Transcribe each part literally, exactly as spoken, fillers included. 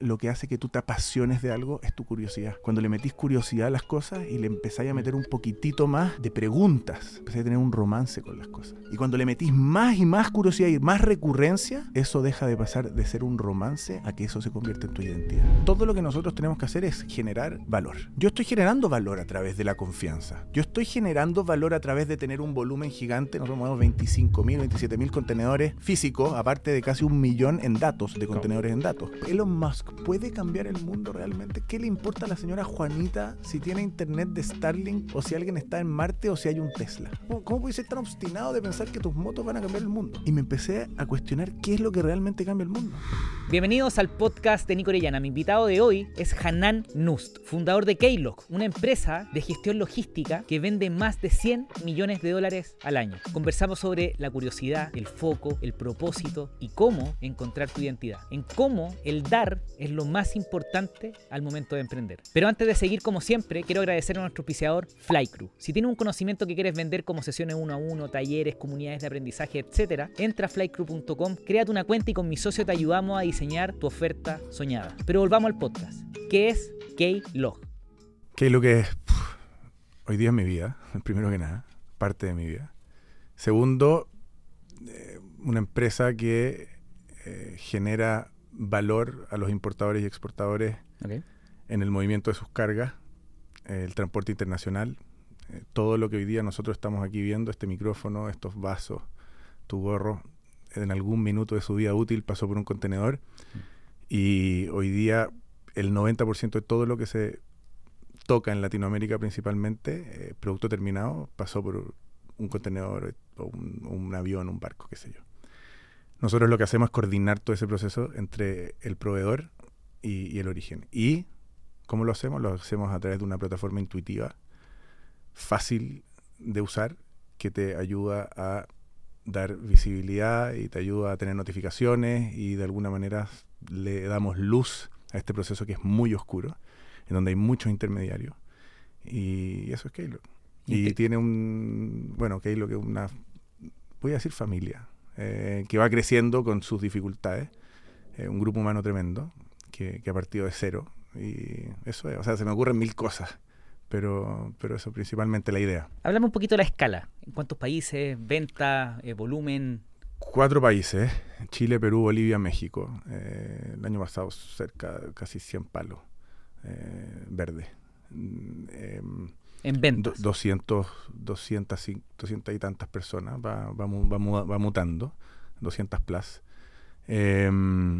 lo que hace que tú te apasiones de algo es tu curiosidad. Cuando le metís curiosidad a las cosas y le empezáis a meter un poquitito más de preguntas, empezáis a tener un romance con las cosas. Y cuando le metís más y más curiosidad y más recurrencia, eso deja de pasar de ser un romance a que eso se convierte en tu identidad. Todo lo que nosotros tenemos que hacer es generar valor. Yo estoy generando valor a través de la confianza. Yo estoy generando valor a través de tener un volumen gigante. Nosotros movemos veinticinco mil, veintisiete mil contenedores físicos, aparte de casi un millón en datos, de contenedores en datos. Elon Musk ¿puede cambiar el mundo realmente? ¿Qué le importa a la señora Juanita si tiene internet de Starlink o si alguien está en Marte o si hay un Tesla? ¿Cómo, cómo puedes ser tan obstinado de pensar que tus motos van a cambiar el mundo? Y me empecé a cuestionar qué es lo que realmente cambia el mundo. Bienvenidos al podcast de Nico Orellana. Mi invitado de hoy es Hanan Nust, fundador de Keylog, una empresa de gestión logística que vende más de cien millones de dólares al año. Conversamos sobre la curiosidad, el foco, el propósito y cómo encontrar tu identidad. En cómo el dar es lo más importante al momento de emprender. Pero antes de seguir, como siempre, quiero agradecer a nuestro auspiciador Flycrew. Si tienes un conocimiento que quieres vender como sesiones uno a uno, talleres, comunidades de aprendizaje, etcétera, entra a flycrew punto com, créate una cuenta y con mi socio te ayudamos a diseñar tu oferta soñada. Pero volvamos al podcast. ¿Qué es Keylog? Keylog es pff, hoy día es mi vida, primero que nada, parte de mi vida. Segundo, eh, una empresa que eh, genera valor a los importadores y exportadores okay. en el movimiento de sus cargas, eh, el transporte internacional, eh, todo lo que hoy día nosotros estamos aquí viendo, este micrófono, estos vasos, tu gorro, en algún minuto de su vida útil pasó por un contenedor mm. y hoy día el noventa por ciento de todo lo que se toca en Latinoamérica principalmente, eh, producto terminado, pasó por un contenedor o un, un avión, un barco, qué sé yo. Nosotros lo que hacemos es coordinar todo ese proceso entre el proveedor y, y el origen. ¿Y cómo lo hacemos? Lo hacemos a través de una plataforma intuitiva, fácil de usar, que te ayuda a dar visibilidad y te ayuda a tener notificaciones y de alguna manera le damos luz a este proceso que es muy oscuro, en donde hay muchos intermediarios. Y eso es Keylog. Y, y tiene un, bueno, Keylog es una, voy a decir familia, Eh, que va creciendo con sus dificultades, eh, un grupo humano tremendo que, que ha partido de cero y eso es, o sea, se me ocurren mil cosas, pero, pero eso principalmente la idea. Háblame un poquito de la escala, ¿en cuántos países, venta, eh, volumen? Cuatro países, Chile, Perú, Bolivia, México, eh, el año pasado cerca, casi cien palos eh, verdes. Eh, En ventas. Do, doscientos, doscientas, doscientas y tantas personas, va, va, va, va mutando, doscientas plus. Eh,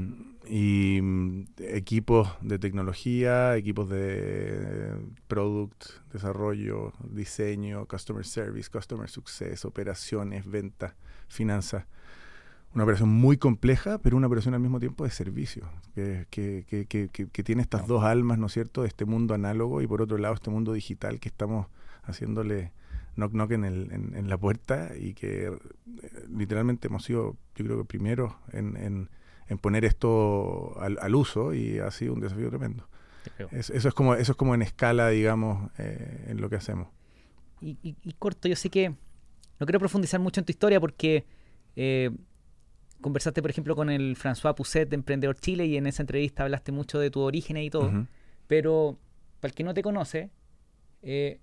y equipos de tecnología, equipos de product, desarrollo, diseño, customer service, customer success, operaciones, ventas, finanzas. Una operación muy compleja, pero una operación al mismo tiempo de servicio, que, que, que, que, que, que tiene estas dos almas, ¿no es cierto?, de este mundo análogo y por otro lado este mundo digital que estamos haciéndole knock knock en, el, en, en la puerta y que eh, literalmente hemos sido, yo creo que primeros en, en, en poner esto al, al uso y ha sido un desafío tremendo. Es, eso, es como, eso es como en escala, digamos, eh, en lo que hacemos. Y, y, y corto, yo sé que no quiero profundizar mucho en tu historia porque... Eh, conversaste, por ejemplo, con el François Pousset de Emprendedor Chile y en esa entrevista hablaste mucho de tu origen y todo. Uh-huh. Pero, para el que no te conoce, eh,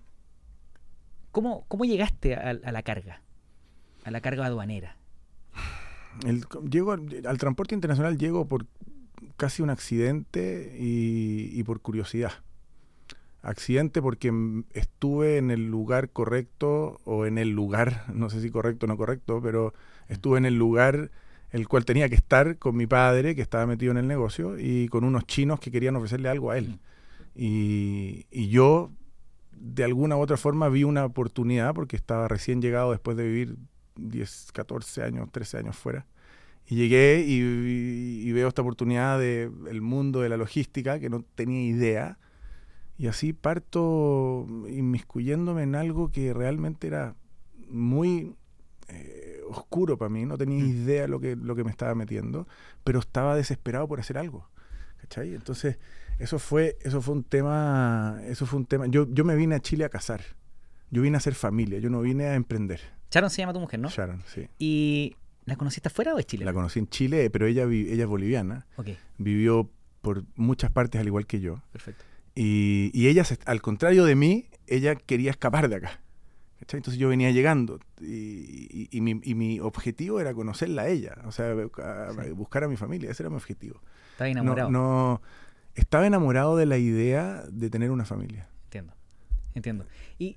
¿cómo, ¿cómo llegaste a, a la carga? A la carga aduanera. El, llego al, al transporte internacional llego por casi un accidente y, y por curiosidad. Accidente porque estuve en el lugar correcto o en el lugar, no sé si correcto o no correcto, pero estuve en el lugar el cual tenía que estar con mi padre, que estaba metido en el negocio, y con unos chinos que querían ofrecerle algo a él. Y, y yo, de alguna u otra forma, vi una oportunidad, porque estaba recién llegado después de vivir diez, catorce años, trece años fuera. Y llegué y, y, y veo esta oportunidad del mundo de la logística, que no tenía idea. Y así parto inmiscuyéndome en algo que realmente era muy eh, oscuro para mí. No tenía idea lo que, lo que me estaba metiendo, pero estaba desesperado por hacer algo. ¿Cachai? Entonces, eso fue, eso fue un tema, eso fue un tema. Yo, yo me vine a Chile a casar. Yo vine a hacer familia, yo no vine a emprender. Sharon se llama tu mujer, ¿no? Sharon, sí. ¿Y la conociste afuera o es Chile? La conocí en Chile, pero ella, ella es boliviana. Okay. Vivió por muchas partes al igual que yo. Perfecto. Y, y ella, se, al contrario de mí, ella quería escapar de acá. ¿Cachai? Entonces yo venía llegando y, y, y, mi, y mi objetivo era conocerla a ella, o sea, a, a, Sí. buscar a mi familia, ese era mi objetivo. Estaba enamorado. No, no, estaba enamorado de la idea de tener una familia. Entiendo, entiendo. Y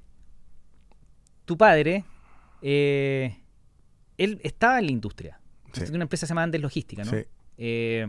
tu padre, eh, él estaba en la industria. Sí. Una empresa se llama Andes Logística, ¿no? Sí. Eh,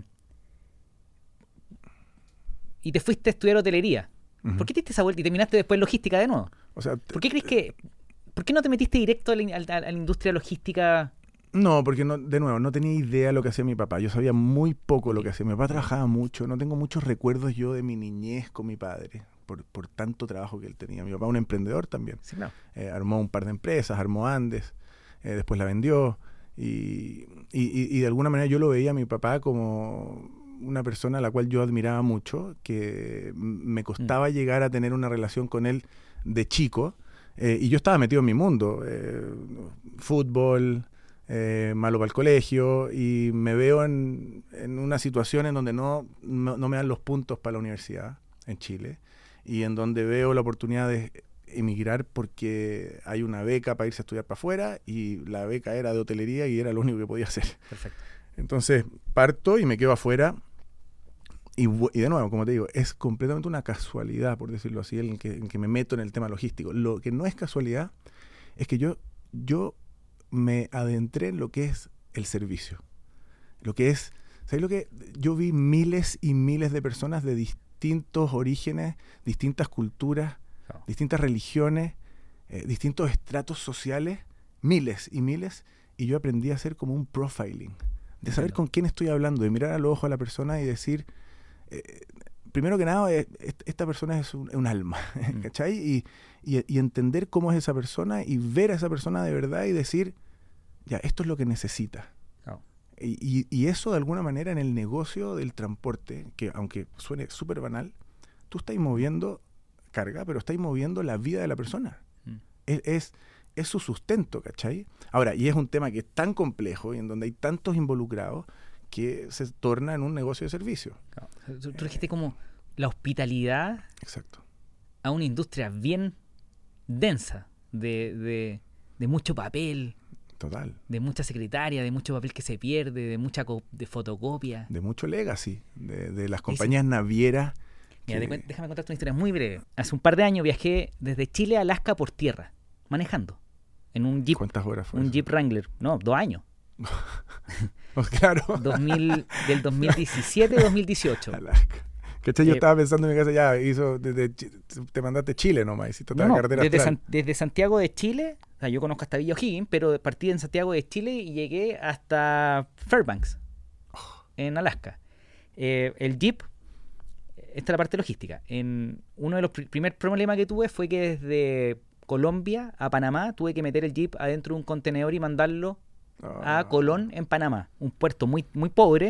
y te fuiste a estudiar hotelería. Uh-huh. ¿Por qué te diste esa vuelta y terminaste después logística de nuevo? O sea, ¿Por qué crees que... ¿Por qué no te metiste directo a la, a la industria logística? No, porque no, de nuevo, no tenía idea lo que hacía mi papá. Yo sabía muy poco lo que hacía. Mi papá trabajaba mucho. No tengo muchos recuerdos yo de mi niñez con mi padre, por, por tanto trabajo que él tenía. Mi papá un emprendedor también. Sí, claro. Eh, armó un par de empresas, armó Andes, eh, después la vendió. Y, y, y de alguna manera yo lo veía a mi papá como una persona a la cual yo admiraba mucho, que me costaba mm. llegar a tener una relación con él de chico. Eh, y yo estaba metido en mi mundo. Eh, fútbol... Eh, malo para el colegio, y me veo en, en una situación en donde no, no, no me dan los puntos para la universidad en Chile, y en donde veo la oportunidad de emigrar porque hay una beca para irse a estudiar para afuera, y la beca era de hotelería y era lo único que podía hacer. Perfecto. Entonces parto y me quedo afuera, y, y de nuevo, como te digo, es completamente una casualidad, por decirlo así, en que, en que me meto en el tema logístico. Lo que no es casualidad es que yo yo me adentré en lo que es el servicio. Lo que es, ¿sabes lo que? Yo vi miles y miles de personas de distintos orígenes, distintas culturas, oh. distintas religiones, eh, distintos estratos sociales, miles y miles, y yo aprendí a hacer como un profiling, de saber con quién estoy hablando, de mirar al ojo a la persona y decir, eh, primero que nada, eh, esta persona es un, un alma, mm. ¿cachai? Y, y, y entender cómo es esa persona y ver a esa persona de verdad y decir, ya, esto es lo que necesita. Oh. Y, y, y eso de alguna manera en el negocio del transporte, que aunque suene súper banal, tú estás moviendo carga, pero estás moviendo la vida de la persona. Mm. Es, es, es su sustento, ¿cachai? Ahora, y es un tema que es tan complejo y en donde hay tantos involucrados que se torna en un negocio de servicio. Claro. Tú, tú dijiste como la hospitalidad. Exacto. A una industria bien densa, de, de, de mucho papel. Total. De mucha secretaria, de mucho papel que se pierde, de mucha co- de fotocopia. De mucho legacy, de, de las compañías Ese. navieras. Mira, que... déjame contarte una historia muy breve. Hace un par de años viajé desde Chile a Alaska por tierra, manejando. En un Jeep. ¿Cuántas horas fue Un eso? Jeep Wrangler. No, dos años. Pues claro. dos mil, del dos mil diecisiete a dos mil dieciocho. Alaska. ¿Cachai? Yo Eh, estaba pensando en mi casa, ya, hizo desde, te mandaste Chile nomás, hiciste toda no, la carretera desde, astral. San, desde Santiago de Chile, o sea, yo conozco hasta Villa O'Higgins, pero partí en Santiago de Chile y llegué hasta Fairbanks, oh. en Alaska. Eh, el Jeep, esta es la parte logística. En uno de los pr- primer problemas que tuve fue que desde Colombia a Panamá tuve que meter el Jeep adentro de un contenedor y mandarlo oh. a Colón en Panamá, un puerto muy, muy pobre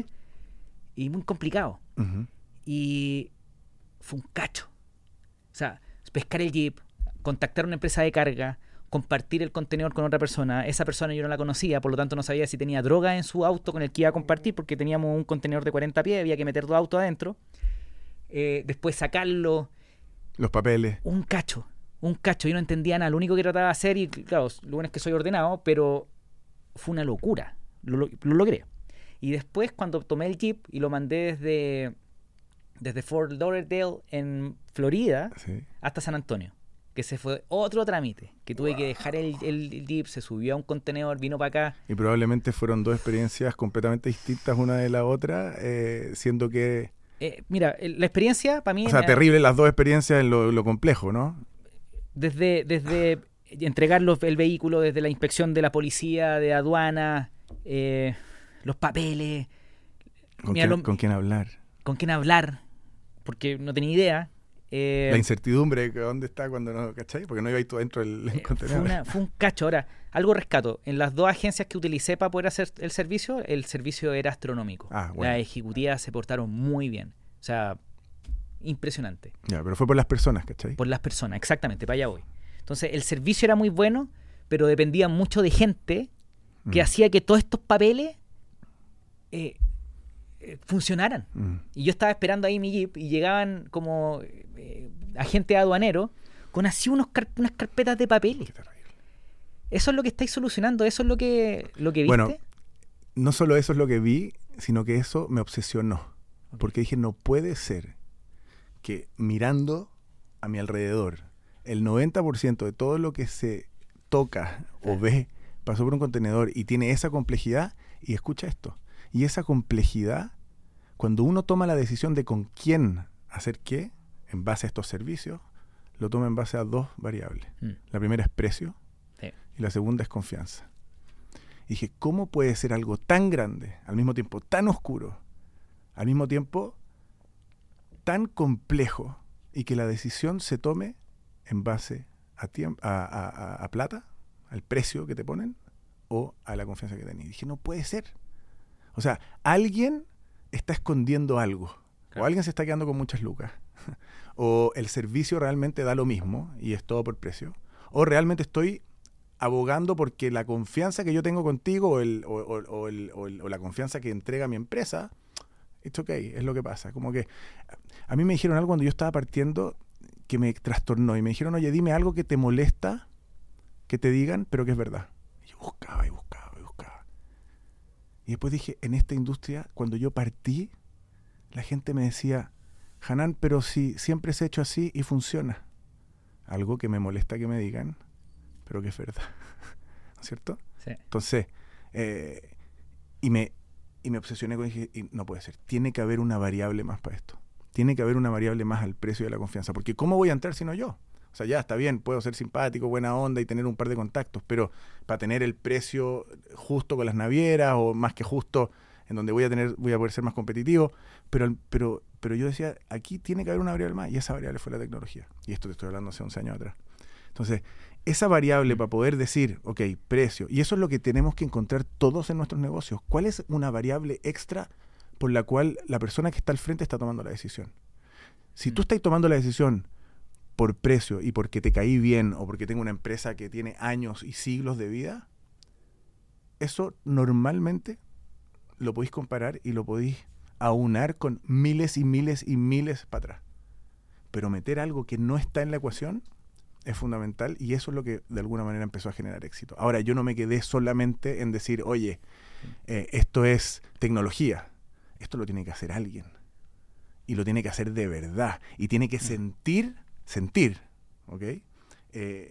y muy complicado. Uh-huh. Y fue un cacho. O sea, pescar el Jeep, contactar a una empresa de carga, compartir el contenedor con otra persona. Esa persona yo no la conocía, por lo tanto no sabía si tenía droga en su auto con el que iba a compartir, porque teníamos un contenedor de cuarenta pies, había que meter dos autos adentro. Eh, después sacarlo. Los papeles. Un cacho, un cacho. Yo no entendía nada. Lo único que trataba de hacer, y claro, lo bueno es que soy ordenado, pero fue una locura. Lo, lo, lo logré. Y después, cuando tomé el Jeep y lo mandé desde... desde Fort Lauderdale en Florida sí. hasta San Antonio, que se fue otro trámite, que tuve wow. que dejar el, el, el Jeep, se subió a un contenedor, vino para acá. Y probablemente fueron dos experiencias completamente distintas una de la otra, eh, siendo que... Eh, mira, la experiencia para mí... O sea, me, terrible las dos experiencias en lo, lo complejo, ¿no? Desde, desde entregar los, el vehículo, desde la inspección de la policía, de aduana, eh, los papeles... ¿Con, mira, quién, lo, ¿Con quién hablar? ¿Con quién hablar? Porque no tenía idea. Eh, la incertidumbre de dónde está cuando no, ¿cachai? Porque no iba a ir tú dentro del eh, contenedor. Fue, una, fue un cacho. Ahora, algo rescato. En las dos agencias que utilicé para poder hacer el servicio, el servicio era astronómico. Ah, bueno. Las ejecutivas se portaron muy bien. O sea, impresionante. Ya, pero fue por las personas, ¿cachai? Por las personas, exactamente, para allá voy. Entonces, el servicio era muy bueno, pero dependía mucho de gente que mm. hacía que todos estos papeles... Eh, eh, funcionaran. Mm. Y yo estaba esperando ahí mi Jeep y llegaban como eh, agentes aduaneros con así unos car- unas carpetas de papeles. Qué terrible. Eso es lo que estáis solucionando, eso es lo que, lo que viste. Bueno, no solo eso es lo que vi, sino que eso me obsesionó. Ok. Porque dije, no puede ser que mirando a mi alrededor, el noventa por ciento de todo lo que se toca o ve pasó por un contenedor y tiene esa complejidad. Y escucha esto. Y esa complejidad, cuando uno toma la decisión de con quién hacer qué, en base a estos servicios, lo toma en base a dos variables. Mm. La primera es precio Sí. y la segunda es confianza. Y dije, ¿cómo puede ser algo tan grande, al mismo tiempo tan oscuro, al mismo tiempo tan complejo, y que la decisión se tome en base a, tiemp- a, a, a, a plata, al precio que te ponen, o a la confianza que tenés? Y dije, no puede ser. O sea, alguien está escondiendo algo. Claro. O alguien se está quedando con muchas lucas. O el servicio realmente da lo mismo y es todo por precio. O realmente estoy abogando porque la confianza que yo tengo contigo o, el, o, o, o, el, o, el, o la confianza que entrega mi empresa, it's okay, es lo que pasa. Como que a mí me dijeron algo cuando yo estaba partiendo que me trastornó y me dijeron, oye, dime algo que te molesta que te digan, pero que es verdad. Y yo buscaba y buscaba y buscaba. Y después dije, en esta industria, cuando yo partí, la gente me decía, Hanan, pero si siempre se ha hecho así y funciona. Algo que me molesta que me digan, pero que es verdad. ¿No es cierto? Sí. Entonces, eh, y, me, y me obsesioné con dije, y no puede ser, tiene que haber una variable más para esto. Tiene que haber una variable más al precio de la confianza. Porque ¿cómo voy a entrar si no yo? O sea, ya está bien, puedo ser simpático, buena onda y tener un par de contactos, pero para tener el precio justo con las navieras o más que justo, en donde voy a tener, voy a poder ser más competitivo, pero, pero, pero yo decía, aquí tiene que haber una variable más, y esa variable fue la tecnología. Y esto te estoy hablando hace once años atrás. Entonces, esa variable para poder decir, ok, precio, y eso es lo que tenemos que encontrar todos en nuestros negocios. ¿Cuál es una variable extra por la cual la persona que está al frente está tomando la decisión? Si tú estás tomando la decisión por precio y porque te caí bien o porque tengo una empresa que tiene años y siglos de vida, eso normalmente lo podéis comparar y lo podéis aunar con miles y miles y miles para atrás. Pero meter algo que no está en la ecuación es fundamental, y eso es lo que de alguna manera empezó a generar éxito. Ahora, yo no me quedé solamente en decir, oye, eh, esto es tecnología. Esto lo tiene que hacer alguien. Y lo tiene que hacer de verdad. Y tiene que sentir, sentir, ¿ok? Eh,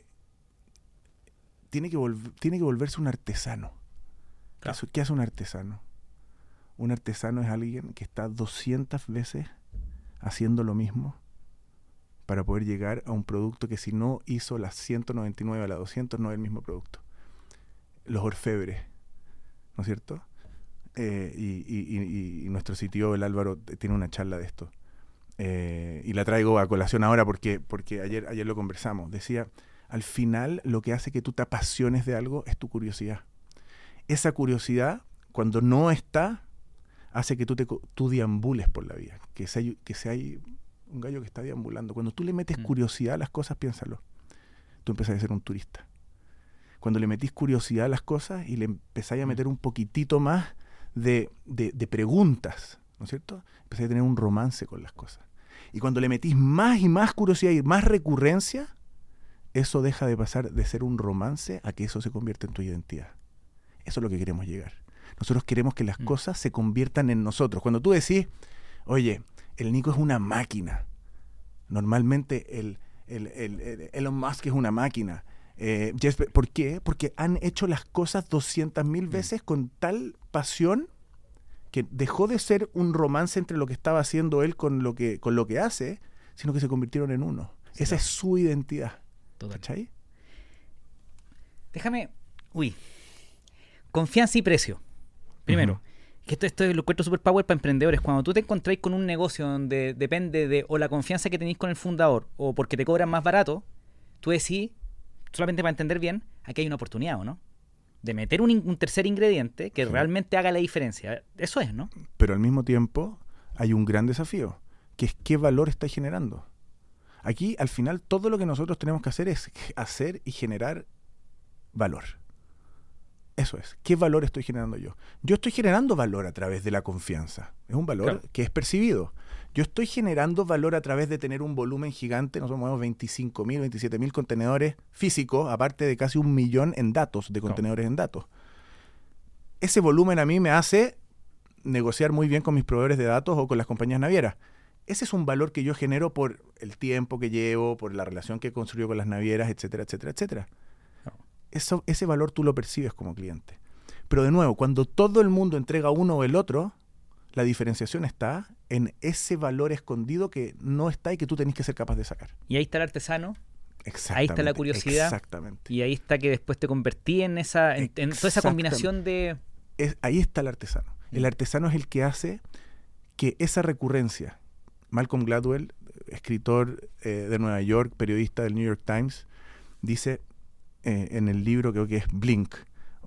tiene, que volv- tiene que volverse un artesano. Claro. ¿Qué hace un artesano? Un artesano es alguien que está doscientas veces haciendo lo mismo para poder llegar a un producto que si no hizo las ciento noventa y nueve a las doscientas no es el mismo producto. Los orfebres, ¿no es cierto? Eh, y, y, y, y nuestro sitio, el Álvaro, tiene una charla de esto. Eh, y la traigo a colación ahora porque, porque ayer, ayer lo conversamos. Decía, al final lo que hace que tú te apasiones de algo es tu curiosidad. Esa curiosidad, cuando no está, hace que tú, te, tú deambules por la vida. Que sea, que sea un gallo que está deambulando. Cuando tú le metes Mm. curiosidad a las cosas, piénsalo. Tú empezás a ser un turista. Cuando le metís curiosidad a las cosas y le empezáis a meter un poquitito más de, de, de preguntas, ¿no es cierto? Empezáis a tener un romance con las cosas. Y cuando le metís más y más curiosidad y más recurrencia, eso deja de pasar de ser un romance a que eso se convierta en tu identidad. Eso es lo que queremos llegar. Nosotros queremos que las Mm. cosas se conviertan en nosotros. Cuando tú decís, oye, el Nico es una máquina. Normalmente el, el, el, el Elon Musk es una máquina. Eh, Jeff Be- ¿Por qué? Porque han hecho las cosas doscientas mil veces con tal pasión que dejó de ser un romance entre lo que estaba haciendo él con lo que, con lo que hace, sino que se convirtieron en uno. Sí, Esa no. es su identidad. Total. ¿Cachai? Déjame, uy, confianza y precio. Primero, Ujú. que esto, esto lo encuentro super power para emprendedores. Cuando tú te encontráis con un negocio donde depende de o la confianza que tenéis con el fundador o porque te cobran más barato, tú decís, solamente para entender bien, aquí hay una oportunidad, ¿o no? De meter un, in- un tercer ingrediente que Sí. realmente haga la diferencia. Eso es, ¿no? Pero al mismo tiempo hay un gran desafío, que es qué valor está generando. Aquí, al final, todo lo que nosotros tenemos que hacer es hacer y generar valor. Eso es. ¿Qué valor estoy generando yo? Yo estoy generando valor a través de la confianza. Es un valor Claro. que es percibido. Yo estoy generando valor a través de tener un volumen gigante. Nosotros movemos veinticinco mil, veintisiete mil contenedores físicos, aparte de casi un millón en datos, de contenedores Claro. en datos. Ese volumen a mí me hace negociar muy bien con mis proveedores de datos o con las compañías navieras. Ese es un valor que yo genero por el tiempo que llevo, por la relación que he construido con las navieras, etcétera, etcétera, etcétera. Claro. Eso, ese valor tú lo percibes como cliente. Pero de nuevo, cuando todo el mundo entrega uno o el otro, la diferenciación está en ese valor escondido que no está y que tú tenés que ser capaz de sacar. Y ahí está el artesano. Exactamente. Ahí está la curiosidad. Exactamente. Y ahí está que después te convertí en esa en, en toda esa combinación de... Es, ahí está el artesano. El artesano es el que hace que esa recurrencia... Malcolm Gladwell, escritor eh, de Nueva York, periodista del New York Times, dice eh, en el libro, creo que es Blink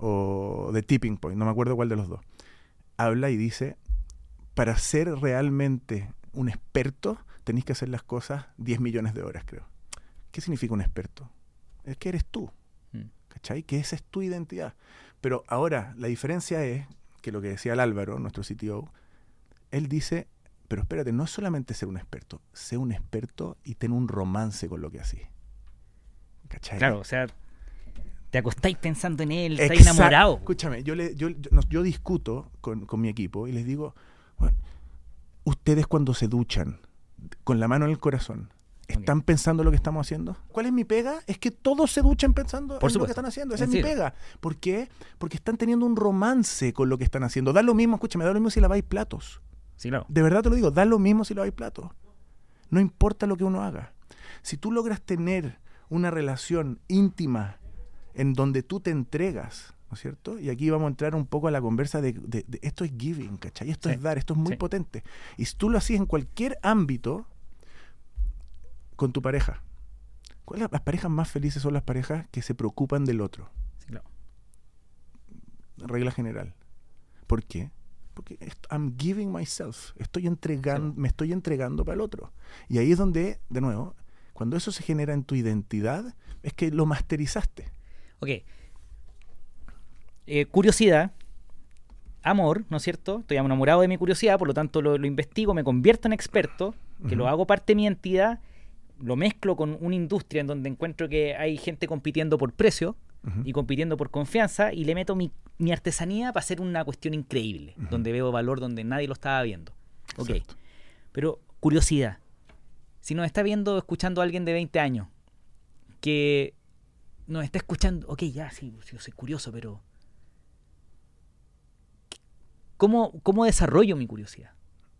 o The Tipping Point, no me acuerdo cuál de los dos, habla y dice, para ser realmente un experto tenéis que hacer las cosas diez millones de horas, creo. ¿Qué significa un experto? Es que eres tú, ¿cachai? Que esa es tu identidad. Pero ahora, la diferencia es que lo que decía el Álvaro, nuestro C T O, él dice, pero espérate, no es solamente ser un experto, sé un experto y ten un romance con lo que haces. ¿Cachai? Claro, o sea, te acostáis pensando en él, Exacto. estás enamorado. Escúchame, yo, le, yo, yo, no, yo discuto con, con mi equipo y les digo, bueno, ustedes cuando se duchan, con la mano en el corazón, ¿están okay. pensando lo que estamos haciendo? ¿Cuál es mi pega? Es que todos se duchen pensando Por en supuesto. lo que están haciendo. Esa en es serio. mi pega. ¿Por qué? Porque están teniendo un romance con lo que están haciendo. Da lo mismo, escúchame, da lo mismo si laváis platos. Sí, claro. De verdad te lo digo, da lo mismo si laváis platos. No importa lo que uno haga. Si tú logras tener una relación íntima en donde tú te entregas, ¿no es cierto? Y aquí vamos a entrar un poco a la conversa de, de, de esto es giving, ¿cachai? Esto sí. es dar, esto es muy sí. potente. Y si tú lo hacías en cualquier ámbito con tu pareja, ¿cuál es? Las parejas más felices son las parejas que se preocupan del otro. Sí, claro. Regla general. ¿Por qué? Porque I'm giving myself. Estoy entregando, sí. me estoy entregando para el otro. Y ahí es donde, de nuevo, cuando eso se genera en tu identidad, es que lo masterizaste. Ok. Eh, curiosidad, amor, ¿no es cierto? Estoy enamorado de mi curiosidad, por lo tanto lo, lo investigo, me convierto en experto, que uh-huh. lo hago parte de mi entidad, lo mezclo con una industria en donde encuentro que hay gente compitiendo por precio uh-huh. y compitiendo por confianza, y le meto mi, mi artesanía para hacer una cuestión increíble, uh-huh. donde veo valor donde nadie lo estaba viendo. Ok. Exacto. Pero curiosidad. Si nos está viendo, escuchando a alguien de veinte años, que nos está escuchando, ok, ya, sí, yo soy curioso, pero ¿cómo, cómo desarrollo mi curiosidad?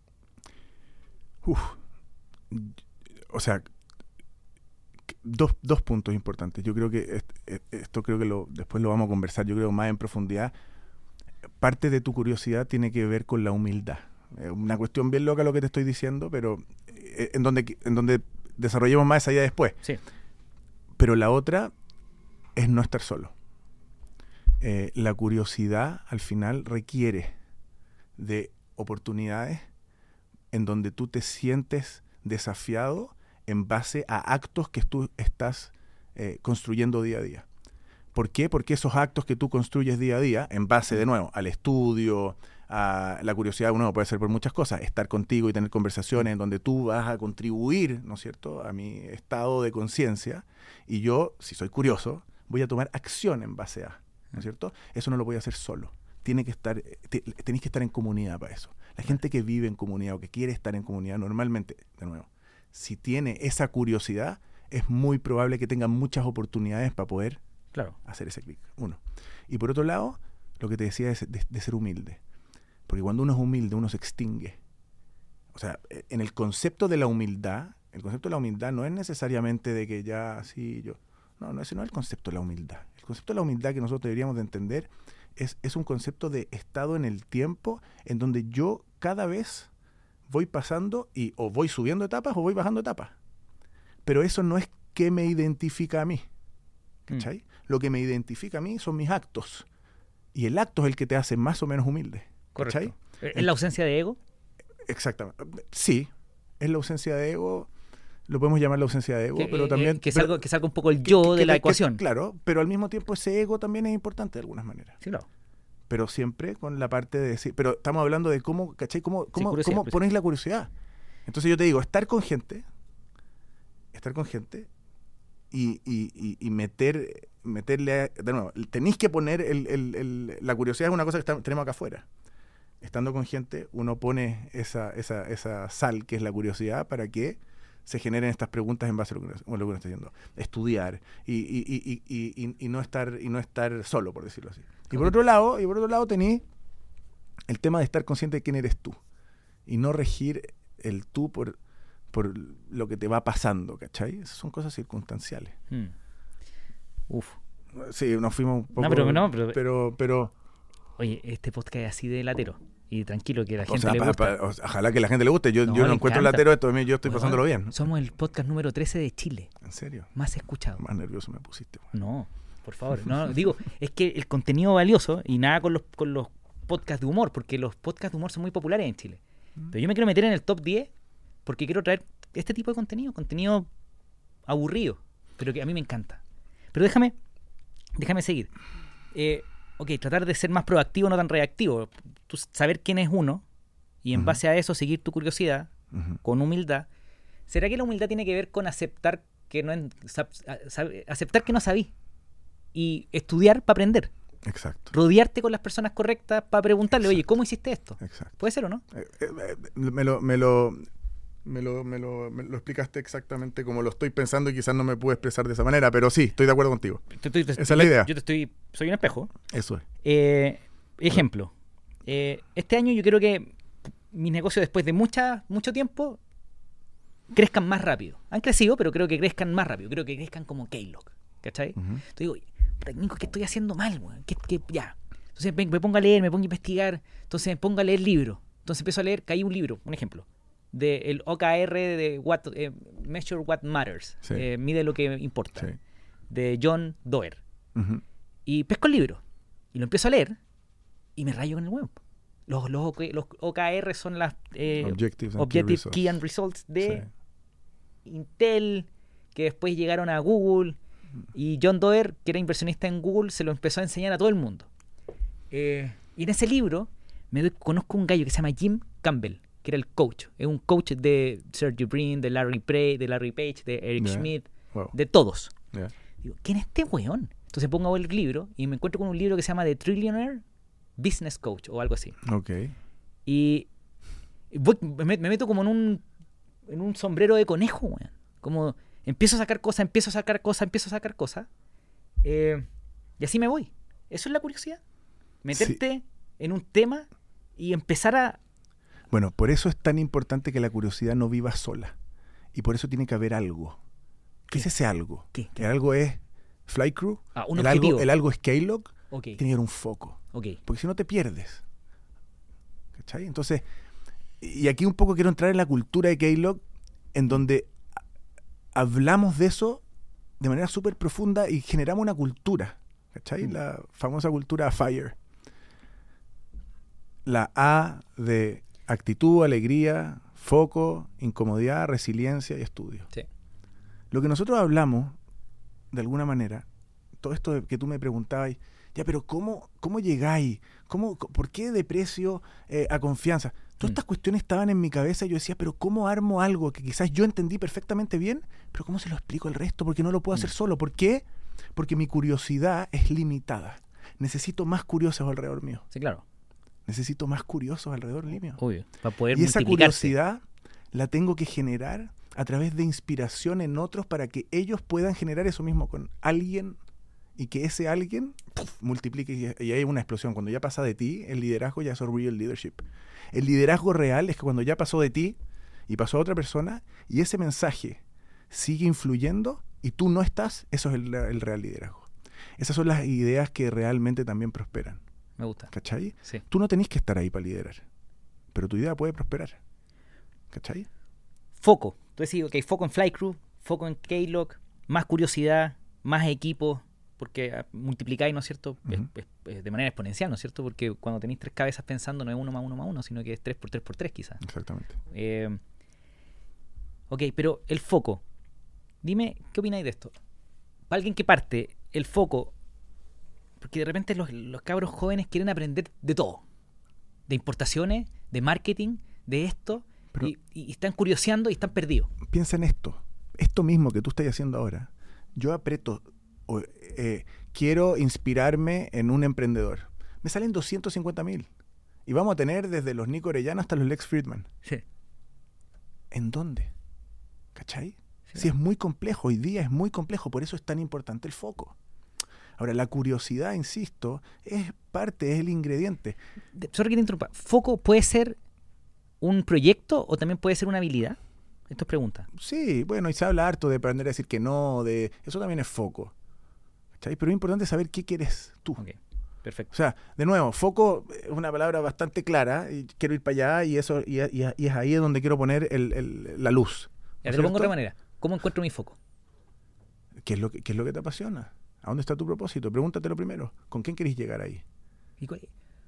Uf. O sea, dos, dos puntos importantes. Yo creo que esto creo que lo, después lo vamos a conversar, yo creo, más en profundidad. Parte de tu curiosidad tiene que ver con la humildad. Es una cuestión bien loca lo que te estoy diciendo, pero en donde, en donde desarrollemos más esa idea después. Sí. Pero la otra es no estar solo. Eh, la curiosidad al final requiere de oportunidades en donde tú te sientes desafiado en base a actos que tú estás eh, construyendo día a día. ¿Por qué? Porque esos actos que tú construyes día a día, en base de nuevo al estudio, a la curiosidad, uno puede hacer por muchas cosas, estar contigo y tener conversaciones en donde tú vas a contribuir, ¿no es cierto?, a mi estado de conciencia, y yo, si soy curioso, voy a tomar acción en base a, ¿no es cierto? Eso no lo voy a hacer solo. Tiene que estar, te, tenéis que estar en comunidad para eso. La gente que vive en comunidad o que quiere estar en comunidad, normalmente, de nuevo, si tiene esa curiosidad, es muy probable que tenga muchas oportunidades para poder claro. hacer ese clic. Uno. Y por otro lado, lo que te decía es de, de ser humilde. Porque cuando uno es humilde, uno se extingue. O sea, en el concepto de la humildad, el concepto de la humildad no es necesariamente de que ya, sí, yo... No, no, ese no es el concepto de la humildad. El concepto de la humildad que nosotros deberíamos de entender es, es un concepto de estado en el tiempo en donde yo cada vez voy pasando y o voy subiendo etapas o voy bajando etapas. Pero eso no es que me identifica a mí. ¿Cachai? Mm. Lo que me identifica a mí son mis actos. Y el acto es el que te hace más o menos humilde. Correcto. ¿Es la ausencia de ego? Exactamente. Sí, es la ausencia de ego. lo podemos llamar la ausencia de ego, que, pero eh, también... que, pero, salga, que salga un poco el yo que, de que, la que, ecuación. Que, claro, pero al mismo tiempo ese ego también es importante de algunas maneras. Sí, claro. Pero siempre con la parte de decir... Pero estamos hablando de cómo, ¿cachai? ¿Cómo, cómo, sí, cómo ponéis la curiosidad? Entonces yo te digo, estar con gente, estar con gente y, y, y, y meter, meterle... De nuevo, tenéis que poner... El, el, el, la curiosidad es una cosa que está, tenemos acá afuera. Estando con gente, uno pone esa, esa, esa sal, que es la curiosidad, para que se generen estas preguntas en base a lo que uno, lo que uno está haciendo. Estudiar y, y, y, y, y, y, no estar, y no estar solo, por decirlo así. Y por otro lado, y por otro lado tenés el tema de estar consciente de quién eres tú. Y no regir el tú por, por lo que te va pasando, ¿cachai? Esas son cosas circunstanciales. Hmm. Uf. Sí, nos fuimos un poco... No, pero... No, pero, pero, pero oye, este podcast es así de latero. Y tranquilo, que a la gente o sea, le pa, gusta. Pa, o sea, ojalá que a la gente le guste. Yo no, yo no encuentro encanta. latero esto, yo estoy bueno, pasándolo bien. Somos el podcast número trece de Chile. ¿En serio? Más escuchado. Más nervioso me pusiste. Bueno. No, por favor. No, digo, es que el contenido valioso, y nada con los, con los podcasts de humor, porque los podcasts de humor son muy populares en Chile. Mm. Pero yo me quiero meter en el top diez porque quiero traer este tipo de contenido, contenido aburrido, pero que a mí me encanta. Pero déjame, déjame seguir. Eh, ok, tratar de ser más proactivo, no tan reactivo. Tú saber quién es uno y en uh-huh. base a eso seguir tu curiosidad uh-huh. con humildad. ¿Será que la humildad tiene que ver con aceptar que no sab, sab, aceptar que no sabí y estudiar para aprender? Exacto. Rodearte con las personas correctas para preguntarle, Exacto. oye, ¿cómo hiciste esto? Exacto. ¿Puede ser o no? Eh, eh, me lo me lo Me lo, me, lo, me lo explicaste exactamente como lo estoy pensando y quizás no me pude expresar de esa manera, pero sí, estoy de acuerdo contigo. Te, te, te, esa es la idea. Yo te estoy... Soy un espejo. Eso es. Eh, ejemplo. Eh, este año yo quiero que mis negocios, después de mucha, mucho tiempo, crezcan más rápido. Han crecido, pero creo que crezcan más rápido. Creo que crezcan como Keylog. ¿Cachai? Uh-huh. Entonces digo, Nico, ¿qué estoy haciendo mal? ¿Qué, qué, ya. Entonces me, me pongo a leer, me pongo a investigar. Entonces me pongo a leer libros. Entonces empiezo a leer, caí un libro, un ejemplo. Del O K R de what, eh, Measure What Matters, sí. eh, mide lo que importa, sí. de John Doerr. Uh-huh. Y pesco el libro y lo empiezo a leer y me rayo con el huevo. Los, los, los O K R son las eh, Objective, and Objective Key, Key and Results de sí. Intel, que después llegaron a Google, y John Doerr, que era inversionista en Google, se lo empezó a enseñar a todo el mundo. Eh, y en ese libro me doy, conozco un gallo que se llama Jim Campbell, que era el coach. Es un coach de Sergey Brin, de Larry Page, de Larry Page, de Eric yeah. Schmidt, wow. de todos. Yeah. Digo, ¿quién es este weón? Entonces pongo el libro y me encuentro con un libro que se llama The Trillionaire Business Coach o algo así. Okay. Y voy, me, me meto como en un en un sombrero de conejo, weón. Como empiezo a sacar cosas, empiezo a sacar cosas, empiezo a sacar cosas. Eh, y así me voy. Eso es la curiosidad. Meterte sí. en un tema y empezar a... Bueno, por eso es tan importante que la curiosidad no viva sola. Y por eso tiene que haber algo. ¿Qué, ¿Qué es ese algo? ¿Qué? ¿Qué? El algo es Flight Crew. Ah, un el, algo, el algo es Keylog. Okay. Tiene que haber un foco. Okay. Porque si no te pierdes. ¿Cachai? Entonces, y aquí un poco quiero entrar en la cultura de Keylog, en donde hablamos de eso de manera súper profunda y generamos una cultura. ¿Cachai? Mm. La famosa cultura FIRE. La A de actitud, alegría, foco, incomodidad, resiliencia y estudio. Sí. Lo que nosotros hablamos, de alguna manera, todo esto de que tú me preguntabas, ya, pero ¿cómo, cómo llegáis? ¿Cómo, ¿Por qué de precio eh, a confianza? Todas mm. estas cuestiones estaban en mi cabeza y yo decía, pero ¿cómo armo algo que quizás yo entendí perfectamente bien, pero cómo se lo explico al resto? Porque no lo puedo mm. hacer solo. ¿Por qué? Porque mi curiosidad es limitada. Necesito más curiosos alrededor mío. Sí, claro. Necesito más curiosos alrededor mío. Obvio, para poder y esa curiosidad la tengo que generar a través de inspiración en otros para que ellos puedan generar eso mismo con alguien y que ese alguien puff, multiplique y, y hay una explosión. Cuando ya pasa de ti, el liderazgo ya es real leadership. El liderazgo real es que cuando ya pasó de ti y pasó a otra persona y ese mensaje sigue influyendo y tú no estás, eso es el, el real liderazgo. Esas son las ideas que realmente también prosperan. Me gusta. ¿Cachai? Sí. Tú no tenés que estar ahí para liderar, pero tu idea puede prosperar. ¿Cachai? Foco. Tú decís, ok, foco en Flight Crew, foco en Keylog, más curiosidad, más equipo, porque multiplicáis, ¿no es cierto? Uh-huh. Es, es, es de manera exponencial, ¿no es cierto? Porque cuando tenéis tres cabezas pensando no es uno más uno más uno, sino que es tres por tres por tres quizás. Exactamente. Eh, Ok, pero el foco. Dime, ¿qué opináis de esto? Para alguien que parte, el foco... Porque de repente los, los cabros jóvenes quieren aprender de todo. De importaciones, de marketing, de esto. Pero, y, y están curioseando y están perdidos. Piensa en esto. Esto mismo que tú estás haciendo ahora. Yo aprieto, eh, quiero inspirarme en un emprendedor. Me salen doscientos cincuenta mil. Y vamos a tener desde los Nico Orellana hasta los Lex Fridman. Sí. ¿En dónde? ¿Cachai? Sí. Si es muy complejo, hoy día es muy complejo, por eso es tan importante el foco. Ahora, la curiosidad, insisto, es parte, es el ingrediente. Sorry que te interrumpa. ¿Foco puede ser un proyecto o también puede ser una habilidad? Esto es pregunta. Sí, bueno, y se habla harto de aprender a decir que no, de eso también es foco. ¿Cachai? Pero es importante saber qué quieres tú. Ok, perfecto. O sea, de nuevo, foco es una palabra bastante clara, y quiero ir para allá y eso y, y, y es ahí donde quiero poner el, el, la luz. Ya ¿No te lo pongo de cierto? otra manera. ¿Cómo encuentro mi foco? ¿Qué es, lo que, ¿Qué es lo que te apasiona? ¿A dónde está tu propósito? Pregúntatelo primero. ¿Con quién querés llegar ahí? ¿Y cuál,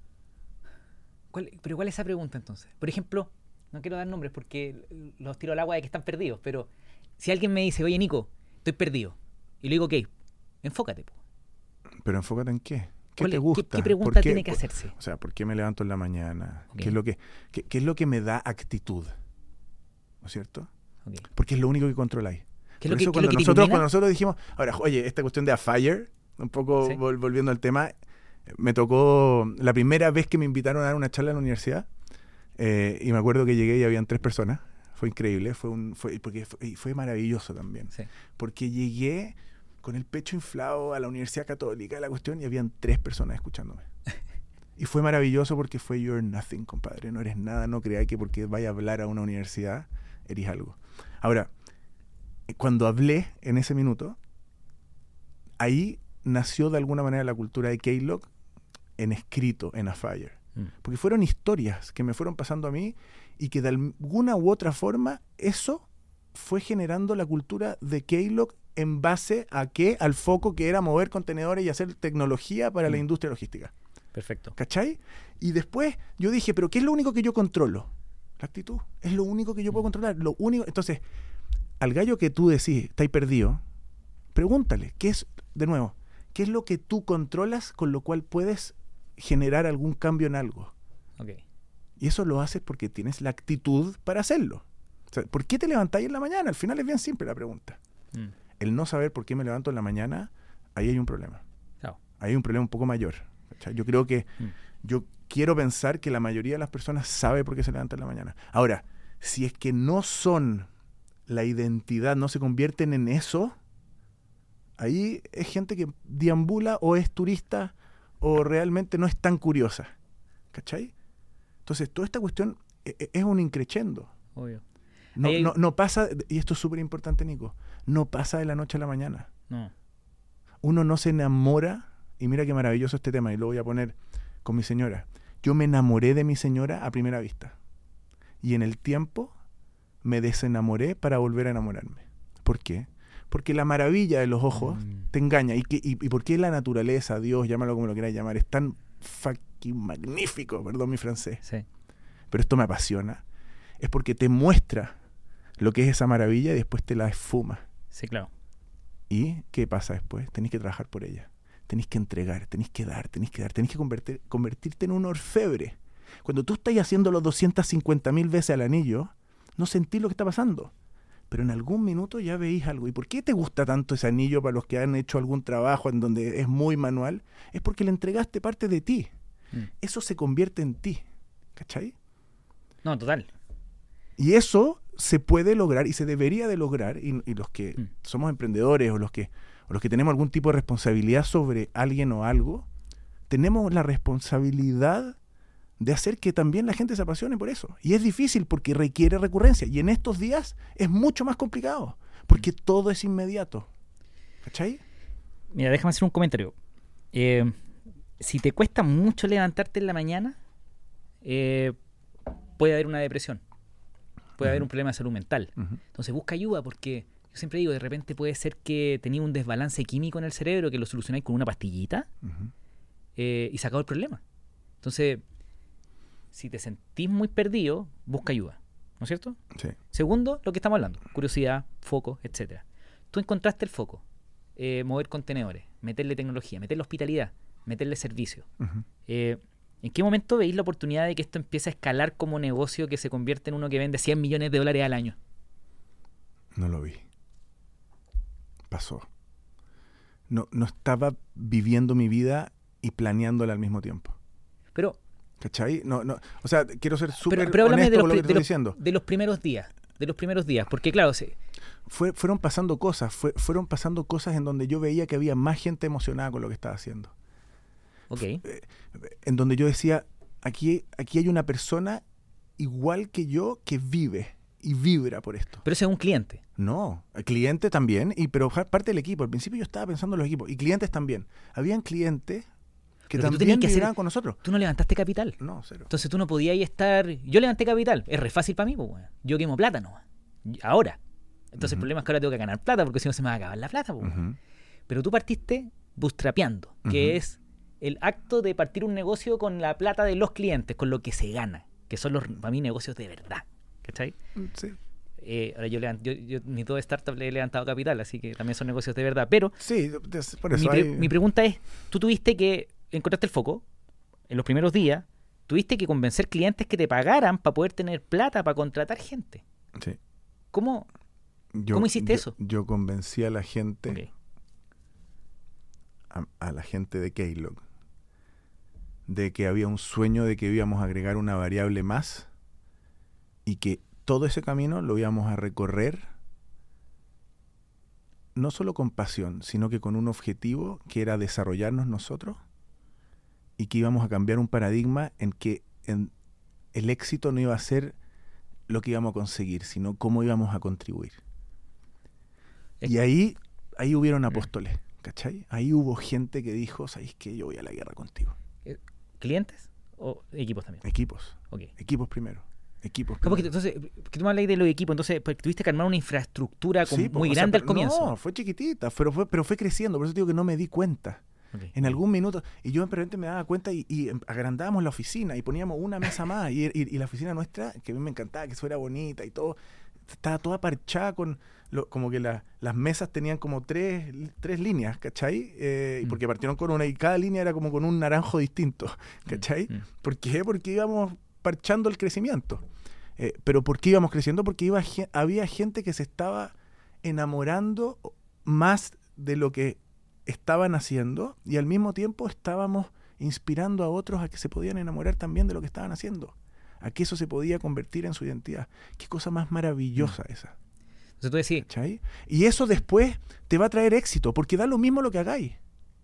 cuál, pero ¿cuál es esa pregunta entonces? Por ejemplo, no quiero dar nombres porque los tiro al agua de que están perdidos, pero si alguien me dice, oye Nico, estoy perdido, y le digo, ok, enfócate. Po. Pero enfócate en qué. ¿Qué ¿Cuál, te gusta? ¿Qué, qué pregunta ¿Por qué? tiene que hacerse? O sea, ¿por qué me levanto en la mañana? Okay. ¿Qué es lo que, qué, qué es lo que me da actitud? ¿No es cierto? Okay. Porque es lo único que controláis. ¿Qué es Por lo que, eso qué es lo cuando que te nosotros, ilumina? cuando nosotros dijimos, ahora, oye, esta cuestión de A Fire, un poco ¿Sí? vol- volviendo al tema, me tocó la primera vez que me invitaron a dar una charla en la universidad, eh, y me acuerdo que llegué y habían tres personas. Fue increíble, fue un, fue, porque fue, y fue maravilloso también. Sí. Porque llegué con el pecho inflado a la Universidad Católica, la cuestión, y habían tres personas escuchándome. Y fue maravilloso porque fue you're nothing, compadre. No eres nada, no creáis que porque vaya a hablar a una universidad eres algo. Ahora, cuando hablé en ese minuto, ahí nació de alguna manera la cultura de K-Log en escrito, en A Fire. Mm. Porque fueron historias que me fueron pasando a mí y que de alguna u otra forma eso fue generando la cultura de K-Log en base a qué? Al foco que era mover contenedores y hacer tecnología para mm. la industria logística. Perfecto. ¿Cachai? Y después yo dije, ¿pero qué es lo único que yo controlo? La actitud. Es lo único que yo puedo controlar. Lo único. Entonces, al gallo que tú decís, está ahí perdido, pregúntale, ¿qué es, de nuevo, qué es lo que tú controlas con lo cual puedes generar algún cambio en algo? Okay. Y eso lo haces porque tienes la actitud para hacerlo. O sea, ¿por qué te levantáis en la mañana? Al final es bien simple la pregunta. Mm. El no saber por qué me levanto en la mañana, ahí hay un problema. Oh. Ahí hay un problema un poco mayor. O sea, yo creo que, mm. yo quiero pensar que la mayoría de las personas sabe por qué se levanta en la mañana. Ahora, si es que no son la identidad, no se convierten en eso, ahí es gente que deambula o es turista o realmente no es tan curiosa. ¿Cachai? Entonces, toda esta cuestión es un increchendo. Obvio. No, hay... no, no pasa, y esto es súper importante, Nico, no pasa de la noche a la mañana. No. Uno no se enamora, y mira qué maravilloso este tema, y lo voy a poner con mi señora. Yo me enamoré de mi señora a primera vista. Y en el tiempo me desenamoré para volver a enamorarme. ¿Por qué? Porque la maravilla de los ojos mm. te engaña. ¿Y, que, y, y por qué la naturaleza, Dios, llámalo como lo quieras llamar, es tan fucking magnífico? Perdón mi francés. Sí. Pero esto me apasiona. Es porque te muestra lo que es esa maravilla y después te la esfuma. Sí, claro. ¿Y qué pasa después? Tenés que trabajar por ella. Tenés que entregar, tenés que dar, tenés que dar, tenés que convertir, convertirte en un orfebre. Cuando tú estás haciendo los doscientas cincuenta mil veces al anillo, no sentís lo que está pasando. Pero en algún minuto ya veís algo. ¿Y por qué te gusta tanto ese anillo para los que han hecho algún trabajo en donde es muy manual? Es porque le entregaste parte de ti. Mm. Eso se convierte en ti. ¿Cachai? No, total. Y eso se puede lograr y se debería de lograr. Y, y los que mm. somos emprendedores o los que, o los que tenemos algún tipo de responsabilidad sobre alguien o algo, tenemos la responsabilidad de hacer que también la gente se apasione por eso. Y es difícil porque requiere recurrencia. Y en estos días es mucho más complicado, porque mm. todo es inmediato. ¿Cachai? Mira, déjame hacer un comentario. Eh, si te cuesta mucho levantarte en la mañana, eh, puede haber una depresión. Puede uh-huh. haber un problema de salud mental. Uh-huh. Entonces busca ayuda, porque yo siempre digo, de repente puede ser que tenías un desbalance químico en el cerebro que lo solucionáis con una pastillita uh-huh. eh, y se acabó el problema. Entonces, si te sentís muy perdido, busca ayuda. ¿no es cierto? Sí. Segundo, lo que estamos hablando, curiosidad, foco, etcétera. Tú encontraste el foco, eh, mover contenedores, meterle tecnología, meterle hospitalidad, meterle servicio. Uh-huh. Eh, ¿En qué momento veis la oportunidad de que esto empiece a escalar como negocio que se convierte en uno que vende cien millones de dólares al año? No lo vi. Pasó. No, no estaba viviendo mi vida y planeándola al mismo tiempo. Pero, ¿cachai? No, no, o sea, quiero ser súper pero, pero háblame honesto de los, con lo que pri- te de, estoy los, diciendo. de los primeros días. De los primeros días. Porque claro, se, Fue, fueron pasando cosas, fue, fueron pasando cosas en donde yo veía que había más gente emocionada con lo que estaba haciendo. ok. Eh, en donde yo decía, aquí, aquí hay una persona igual que yo que vive y vibra por esto. Pero ese es un cliente. No, el cliente también, y pero ja- parte del equipo. Al principio yo estaba pensando en los equipos, y clientes también. Habían clientes que Pero que tú también tenías que vibraban hacer- con nosotros. Tú no levantaste capital. No, cero. Entonces tú no podías estar... Yo levanté capital. Es re fácil para mí, pues, weón. Yo quemo plata, ¿no? Ahora. Entonces Ujú. el problema es que ahora tengo que ganar plata porque si no se me va a acabar la plata, pues, weón. Ujú. Pero tú partiste bootstrapeando, que Ujú. es el acto de partir un negocio con la plata de los clientes, con lo que se gana, que son los, para mí, negocios de verdad. ¿Cachai? Sí. Eh, ahora yo, levan- yo, yo ni todo startup le he levantado capital, así que también son negocios de verdad. Pero Sí, des- por eso mi, pre- hay- mi pregunta es, tú tuviste que, encontraste el foco en los primeros días, tuviste que convencer clientes que te pagaran para poder tener plata para contratar gente. Sí. ¿Cómo? Yo- ¿Cómo hiciste yo- eso? Yo convencí a la gente, Ok. a, a la gente de Keylog, de que había un sueño de que íbamos a agregar una variable más y que todo ese camino lo íbamos a recorrer no solo con pasión, sino que con un objetivo que era desarrollarnos nosotros y que íbamos a cambiar un paradigma en que en el éxito no iba a ser lo que íbamos a conseguir, sino cómo íbamos a contribuir. Es- Y ahí, ahí hubieron apóstoles, ¿cachai? Ahí hubo gente que dijo, ¿sabéis qué? Yo voy a la guerra contigo. ¿Clientes o equipos también? Equipos, Ok. equipos primero. Equipos No, porque primero. entonces, que tú me hablas de los equipos, entonces pues, tuviste que armar una infraestructura con- Sí, po, muy o sea, grande al pero comienzo. No, fue chiquitita, pero fue, pero fue creciendo, por eso digo que no me di cuenta. Ok. En algún minuto, y yo de repente me daba cuenta y, y agrandábamos la oficina y poníamos una mesa más y, y- y la oficina nuestra, que a mí me encantaba, que fuera bonita y todo, estaba toda parchada con, lo- como que la- las mesas tenían como tres, tres líneas, ¿cachai? Eh, y Mm. porque partieron con una y cada línea era como con un naranjo distinto, ¿cachai? Mm. ¿Por qué? Porque íbamos parchando el crecimiento. Eh, ¿Pero por qué íbamos creciendo? Porque iba, ge- había gente que se estaba enamorando más de lo que estaban haciendo y al mismo tiempo estábamos inspirando a otros a que se podían enamorar también de lo que estaban haciendo, a que eso se podía convertir en su identidad. Qué cosa más maravillosa esa, Entonces tú decís, ¿cachai? Y eso después te va a traer éxito, porque da lo mismo lo que hagáis.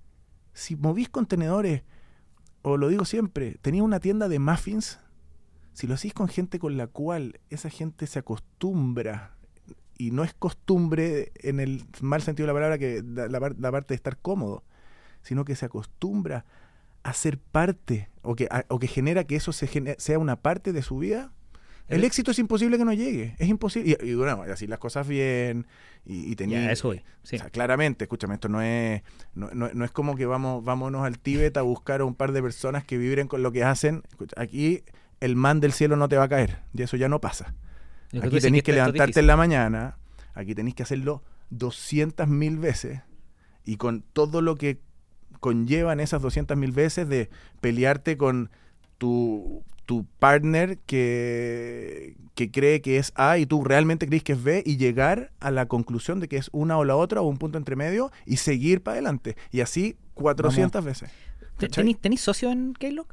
Si movís contenedores, o lo digo siempre, tenía una tienda de muffins, si lo hacís con gente con la cual esa gente se acostumbra, y no es costumbre en el mal sentido de la palabra, que da- la, par- la parte de estar cómodo, sino que se acostumbra a ser parte, o que, a- o que genera que eso se gene- sea una parte de su vida, el El- éxito es imposible que no llegue, es imposible. Y, y bueno, y así las cosas bien, y, y tenía... ya, eso voy. Sí. O sea, claramente, escúchame, esto no es no, no, no es como que vamos vámonos al Tíbet a buscar a un par de personas que vibren con lo que hacen. Escucha, aquí el man del cielo no te va a caer, y eso ya no pasa. Lo tú Aquí decís tenéis que esto- esto es levantarte difícil. en la mañana, aquí tenéis que hacerlo doscientas mil veces, y con todo lo que conllevan esas doscientas mil veces de pelearte con tu, tu partner que, que cree que es A y tú realmente crees que es B, y llegar a la conclusión de que es una o la otra o un punto entre medio y seguir para adelante. Y así cuatrocientas veces. ¿Te- ¿cachai? ¿Tenís, ¿Tenís socio en Keylog?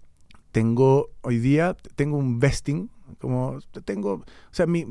Tengo, hoy día, tengo un vesting, como tengo, o sea, mi,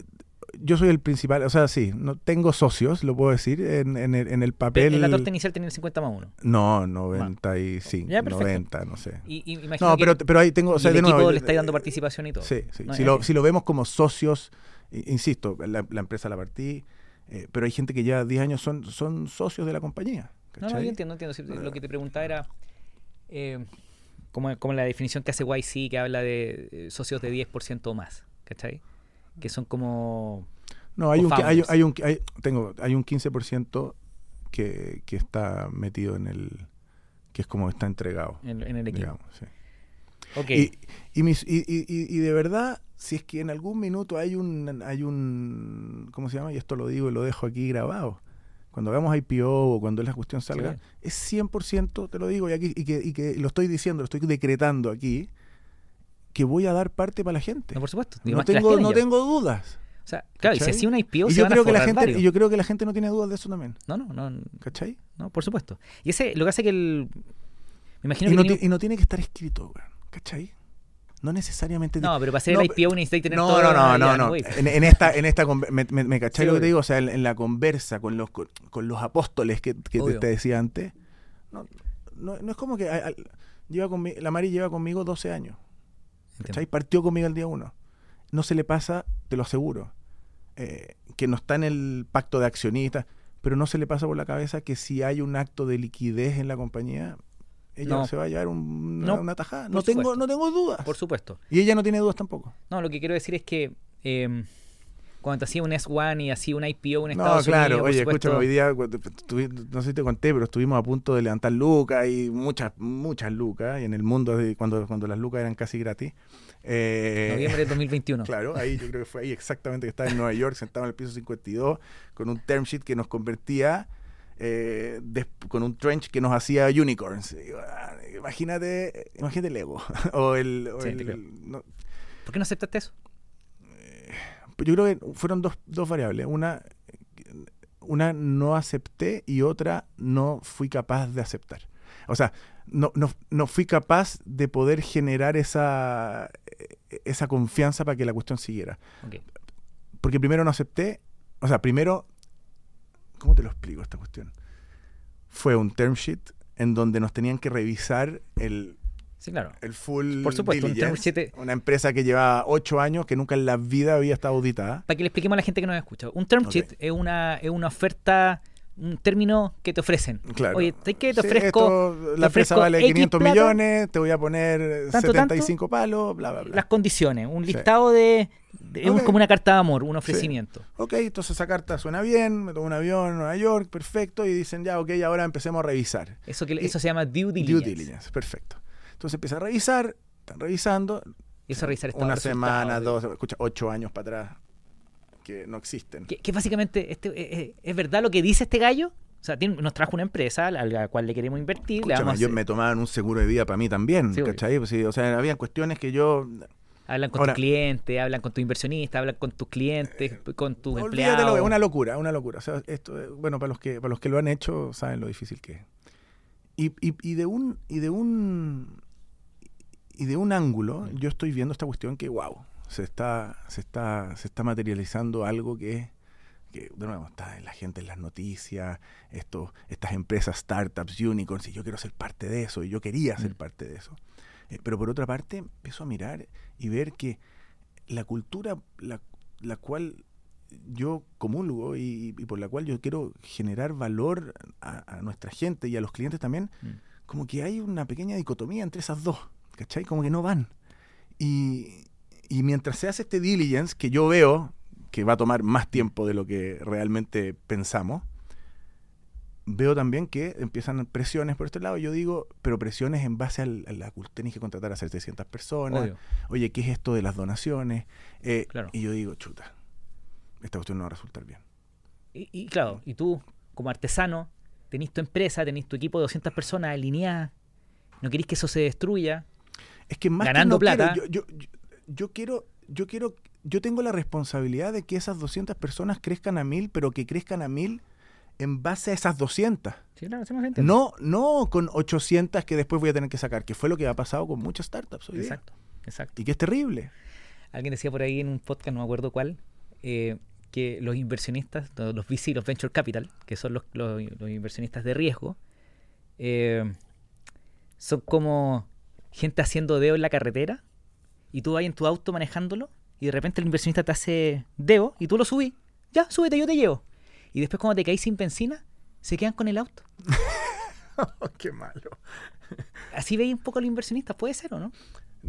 yo soy el principal, o sea, sí, no tengo socios, lo puedo decir, en, en, el, en el papel. En la torta inicial tenía el cincuenta más uno. No, noventa y cinco, Ya, perfecto. noventa, no sé. Y, y imagino No, que pero, pero ahí tengo, o y sea, el de equipo nuevo, le eh, estáis dando participación y todo. Sí, sí. No, si, es lo, que- si lo vemos como socios, i- insisto, la, la empresa la partí, eh, pero hay gente que ya diez años son, son socios de la compañía. No, no, ¿cachai? yo entiendo, entiendo. Sí, lo que te preguntaba era eh, como, como la definición que hace Y C, que habla de eh, socios de diez por ciento o más, ¿cachai? Que son como... No, hay o un, qui- hay, founders. hay un, hay, tengo, hay un quince por ciento que, que está metido en el, que es como está entregado, En, en el equipo. digamos, sí. Ok. Y, y, mis, y, y, y de verdad, si es que en algún minuto hay un, hay un, ¿cómo se llama? Y esto lo digo y lo dejo aquí grabado. Cuando hagamos I P O o cuando la cuestión salga, sí. es cien por ciento, te lo digo, y, aquí, y, que, y que lo estoy diciendo, lo estoy decretando aquí, que voy a dar parte para la gente. No, por supuesto. No, tengo, no tengo dudas. O sea, claro, ¿cachai? Y si así una I P O y se yo van creo a que la forrar gente varios. Y yo creo que la gente no tiene dudas de eso también. No, no, no. ¿Cachai? No, por supuesto. Y ese, lo que hace que el... Me imagino y, que no tiene... te, y no tiene que estar escrito, ¿cachai? No necesariamente... No, pero para hacer no, el I P O necesitas tener no, todo... No, no, no, ya, no. no en, en esta... En esta me, me, me ¿cachai sí, lo que obvio. te digo? O sea, en, en la conversa con los, con, con los apóstoles que, que te, te decía antes, no, no, no es como que... A, a, lleva conmigo, la Mari lleva conmigo doce años. ¿Cachai? Partió conmigo el día uno. No se le pasa, te lo aseguro, eh, que no está en el pacto de accionistas, pero no se le pasa por la cabeza que si hay un acto de liquidez en la compañía, ella no. se va a llevar un, no, una, una tajada. No tengo, no tengo dudas. Por supuesto. Y ella no tiene dudas tampoco. No, lo que quiero decir es que eh, cuando te hacía un S uno y hacía una I P O en no, Estados claro, Unidos... Oye, supuesto, escúchame, hoy día, no sé si te conté, pero estuvimos a punto de levantar lucas y muchas, muchas lucas, y en el mundo, de, cuando, cuando las lucas eran casi gratis. Eh, Noviembre de dos mil veintiuno. Claro, ahí yo creo que fue ahí exactamente que estaba en Nueva York, sentado en el piso cincuenta y dos, con un term sheet que nos convertía, eh, de, con un trench que nos hacía unicorns. Y, uh, imagínate, imagínate el ego. o el, o sí, el no. ¿Por qué no aceptaste eso? Eh, yo creo que fueron dos, dos variables. Una, una no acepté y otra no fui capaz de aceptar. O sea, no, no, no fui capaz de poder generar esa, esa confianza para que la cuestión siguiera. Okay. Porque primero no acepté, o sea, primero, ¿cómo te lo explico esta cuestión? Fue un term sheet en donde nos tenían que revisar el, sí, claro. el full Por supuesto, un term sheet... Una empresa que llevaba ocho años, que nunca en la vida había estado auditada. Para que le expliquemos a la gente que nos escucha. Un term okay. sheet es una, es una oferta... un término que te ofrecen. Claro. Oye, ¿te, que te sí, ofrezco? Esto, te la empresa vale X quinientos plata, millones, te voy a poner tanto, setenta y cinco tanto, palos, bla, bla, bla. Las condiciones, un listado sí. de... de okay. Es como una carta de amor, un ofrecimiento. Sí. Ok, entonces esa carta suena bien, me tomo un avión en Nueva York, perfecto, y dicen ya, ok, ahora empecemos a revisar. Eso, que, y, eso se llama due diligence. Due diligence, perfecto. Entonces empieza a revisar, están revisando. Y eso revisar una semana, dos, escucha, ocho años para atrás, que no existen. Que, que básicamente, este, es, ¿es verdad lo que dice este gallo? O sea, tiene, nos trajo una empresa a la cual le queremos invertir. Escúchame, le vamos a yo hacer... me tomaban un seguro de vida para mí también, sí, ¿cachai? Pues sí, o sea, había cuestiones que yo... Hablan con Ahora, tus clientes, hablan con tus inversionistas, hablan con tus clientes, eh, con tus empleados. Olvídate, una locura, una locura. O sea, esto, bueno, para los que para los que lo han hecho saben lo difícil que es. Y, y, y de un y de un y de un ángulo, yo estoy viendo esta cuestión que wow, se está se está se está materializando algo que que de nuevo está en la gente en las noticias, esto, estas empresas, startups, unicorns, y yo quiero ser parte de eso, y yo quería ser parte de eso. Eh, pero por otra parte, empiezo a mirar y ver que la cultura la, la cual yo comulgo y, y por la cual yo quiero generar valor a, a nuestra gente y a los clientes también, mm. como que hay una pequeña dicotomía entre esas dos, ¿cachai? Como que no van. Y, y mientras se hace este diligence, que yo veo que va a tomar más tiempo de lo que realmente pensamos, veo también que empiezan presiones por este lado. Yo digo, pero presiones en base al, a la cultura. Tenés que contratar a setecientas personas. Obvio. Oye, ¿qué es esto de las donaciones? Eh, claro. Y yo digo, chuta, esta cuestión no va a resultar bien. Y, y claro, y tú, como artesano, tenés tu empresa, tenés tu equipo de doscientas personas alineadas, no querés que eso se destruya. Es que más ganando que no plata. Quiero, yo, yo, yo, yo quiero, yo quiero, yo tengo la responsabilidad de que esas doscientas personas crezcan a mil, pero que crezcan a mil en base a esas doscientas. Sí, claro, no, no con ochocientas que después voy a tener que sacar, que fue lo que ha pasado con muchas startups hoy exacto, día. Exacto. Y que es terrible. Alguien decía por ahí en un podcast, no me acuerdo cuál, eh, que los inversionistas, los V C, los Venture Capital, que son los, los, los inversionistas de riesgo, eh, son como gente haciendo dedo en la carretera y tú vas en tu auto manejándolo y de repente el inversionista te hace dedo y tú lo subís. Ya, súbete, yo te llevo. Y después cuando te caes sin benzina, se quedan con el auto. Qué malo. Así veis un poco a los inversionistas, ¿puede ser o no?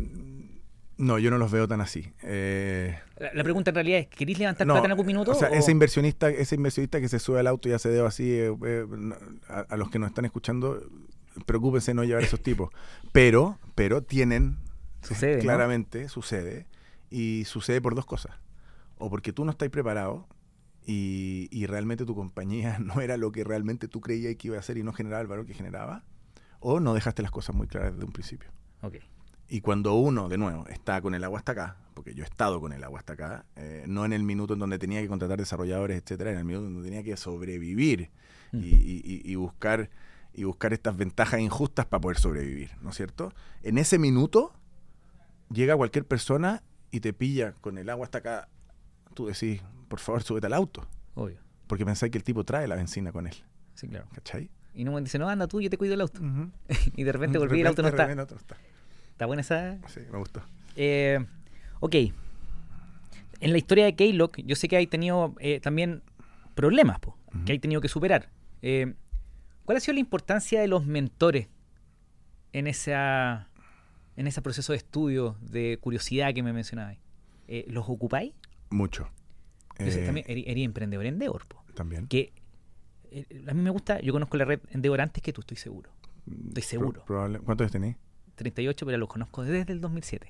No, yo no los veo tan así. Eh, la, la pregunta en realidad es, ¿queréis levantar no, plata en algún minuto? O sea, o... ese inversionista, ese inversionista que se sube al auto y hace dedo así, eh, eh, a, a los que nos están escuchando, preocúpense de no llevar esos tipos. Pero, pero tienen Sucede, ¿no? Claramente sucede. Y sucede por dos cosas. O porque tú no estás preparado y, y realmente tu compañía no era lo que realmente tú creías que iba a hacer y no generaba el valor que generaba. O no dejaste las cosas muy claras desde un principio. Ok. Y cuando uno, de nuevo, está con el agua hasta acá, porque yo he estado con el agua hasta acá, eh, no en el minuto en donde tenía que contratar desarrolladores, etcétera, en el minuto en donde tenía que sobrevivir mm. y, y, y, buscar, y buscar estas ventajas injustas para poder sobrevivir, ¿no es cierto? En ese minuto llega cualquier persona y te pilla con el agua hasta acá. Tú decís, por favor, súbete al auto. Obvio. Porque pensáis que el tipo trae la benzina con él. Sí, claro. ¿Cachai? Y no me dice, no, anda tú, yo te cuido el auto. Uh-huh. Y de repente volví y el auto no está. No está. ¿Está buena esa? Sí, me gustó. Eh, ok. En la historia de K-Lock, yo sé que hay tenido eh, también problemas, po, uh-huh. que hay tenido que superar. Eh, ¿Cuál ha sido la importancia de los mentores en, esa, en ese proceso de estudio, de curiosidad que me mencionabas? Eh, ¿Los ocupáis? Mucho. Yo sé, eh, también eres, eres emprendedor en Endeavor. Po, también. Que eh, a mí me gusta, yo conozco la red Endeavor antes que tú, estoy seguro. Estoy seguro. Pro, probable, ¿Cuántos tenéis? treinta y ocho, pero los conozco desde el dos mil siete.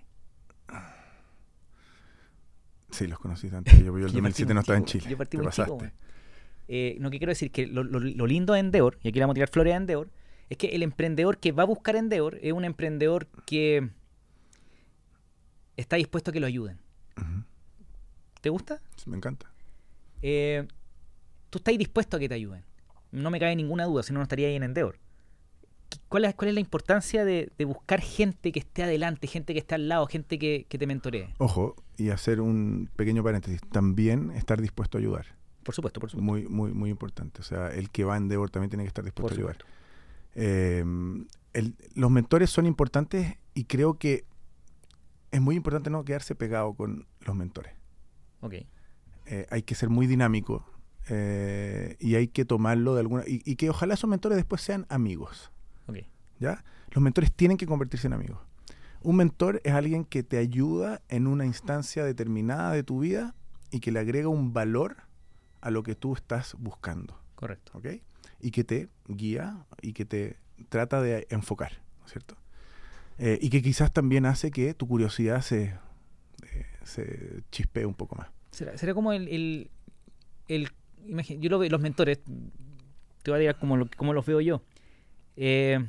Sí, los conocí antes. Yo, yo el dos mil siete no estaba en Chile. Yo partí Te muy pasaste. chico, eh, no, que quiero decir que lo, lo, lo lindo de Endeavor, y aquí le vamos a tirar flores a Endeavor, es que el emprendedor que va a buscar Endeavor es un emprendedor que está dispuesto a que lo ayuden. Uh-huh. ¿Te gusta? Sí, me encanta. Eh, tú estás dispuesto a que te ayuden. No me cabe ninguna duda, si no, no estaría ahí en Endeavor. ¿Cuál es, ¿Cuál es la importancia de, de buscar gente que esté adelante, gente que esté al lado, gente que, que te mentoree? Ojo, y hacer un pequeño paréntesis, también estar dispuesto a ayudar. Por supuesto, por supuesto. Muy, muy, muy importante. O sea, el que va a Endeavor también tiene que estar dispuesto a ayudar. Eh, el, los mentores son importantes y creo que es muy importante no quedarse pegado con los mentores. Ok. Eh, hay que ser muy dinámico eh, y hay que tomarlo de alguna... Y, y que ojalá esos mentores después sean amigos. Okay. ¿Ya? Los mentores tienen que convertirse en amigos. Un mentor es alguien que te ayuda en una instancia determinada de tu vida y que le agrega un valor a lo que tú estás buscando. Correcto. ¿Ok? Y que te guía y que te trata de enfocar, ¿no es cierto? Eh, y que quizás también hace que tu curiosidad se, eh, se chispee un poco más. Será, será como el... el, el imagine, yo lo veo, los mentores, te voy a decir cómo, lo, cómo los veo yo. Eh,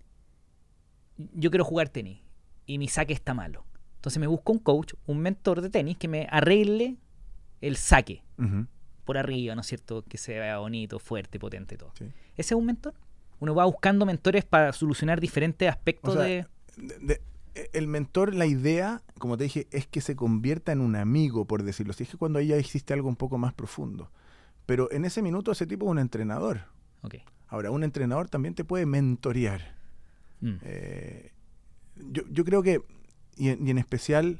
yo quiero jugar tenis y mi saque está malo. Entonces me busco un coach, un mentor de tenis que me arregle el saque Uh-huh. por arriba, ¿no es cierto? Que se vea bonito, fuerte, potente y todo. Sí. ¿Ese es un mentor? Uno va buscando mentores para solucionar diferentes aspectos o sea, de... de, de... El mentor, la idea, como te dije, es que se convierta en un amigo, por decirlo así. Es que cuando ahí ya existe algo un poco más profundo. Pero en ese minuto ese tipo es un entrenador. Okay. Ahora, un entrenador también te puede mentorear. Mm. Eh, yo, yo creo que, y en, y en especial,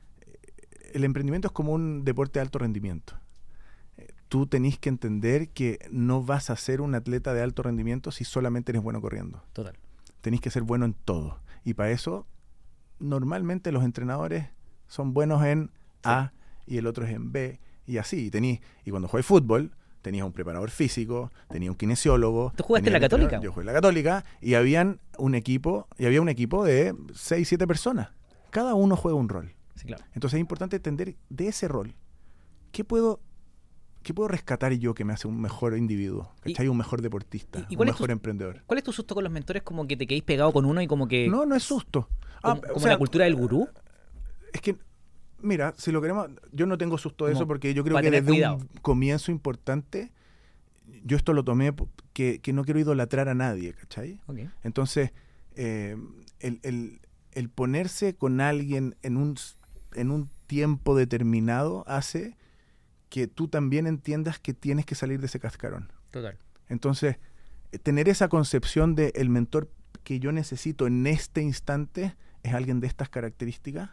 el emprendimiento es como un deporte de alto rendimiento. Eh, tú tenés que entender que no vas a ser un atleta de alto rendimiento si solamente eres bueno corriendo. Total. Tenés que ser bueno en todo. Y para eso, normalmente los entrenadores son buenos en A y el otro es en B. Y así. Y, tenís, y cuando juegas fútbol... Tenías un preparador físico, tenías un kinesiólogo. ¿Tú jugaste en la Católica? Yo jugué en la Católica y habían un equipo, y había un equipo de seis, siete personas. Cada uno juega un rol. Sí, claro. Entonces es importante entender de ese rol. ¿Qué puedo, qué puedo rescatar yo que me hace un mejor individuo? ¿Cachai? Un mejor deportista, y un mejor tu, emprendedor. ¿Cuál es tu susto con los mentores? Como que te quedéis pegado con uno y como que... No, no es susto. Como, Ah, como o sea, la cultura del gurú. Es que... Mira, si lo queremos... Yo no tengo susto de Como eso porque yo creo que tener desde cuidado. un comienzo importante... Yo esto lo tomé que, que no quiero idolatrar a nadie, ¿cachai? Okay. Entonces, eh, el, el, el ponerse con alguien en un, en un tiempo determinado hace que tú también entiendas que tienes que salir de ese cascarón. Total. Entonces, eh, tener esa concepción de el mentor que yo necesito en este instante es alguien de estas características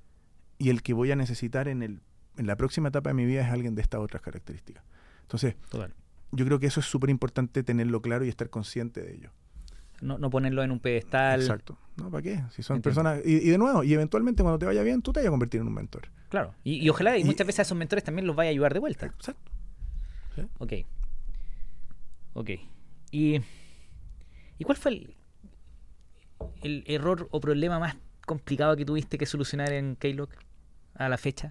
y el que voy a necesitar en, el, en la próxima etapa de mi vida es alguien de estas otras características. Entonces, Total. Yo creo que eso es súper importante tenerlo claro y estar consciente de ello. No, no ponerlo en un pedestal. Exacto. ¿No? ¿Para qué? Si son Entiendo. personas... Y, y de nuevo, y eventualmente cuando te vaya bien, tú te vas a convertir en un mentor. Claro. Y, y ojalá y, Y- muchas veces a esos mentores también los vaya a ayudar de vuelta. Exacto. Ok. Ok. ¿Y, ¿y cuál fue el, el error o problema más complicado que tuviste que solucionar en Keylog a la fecha?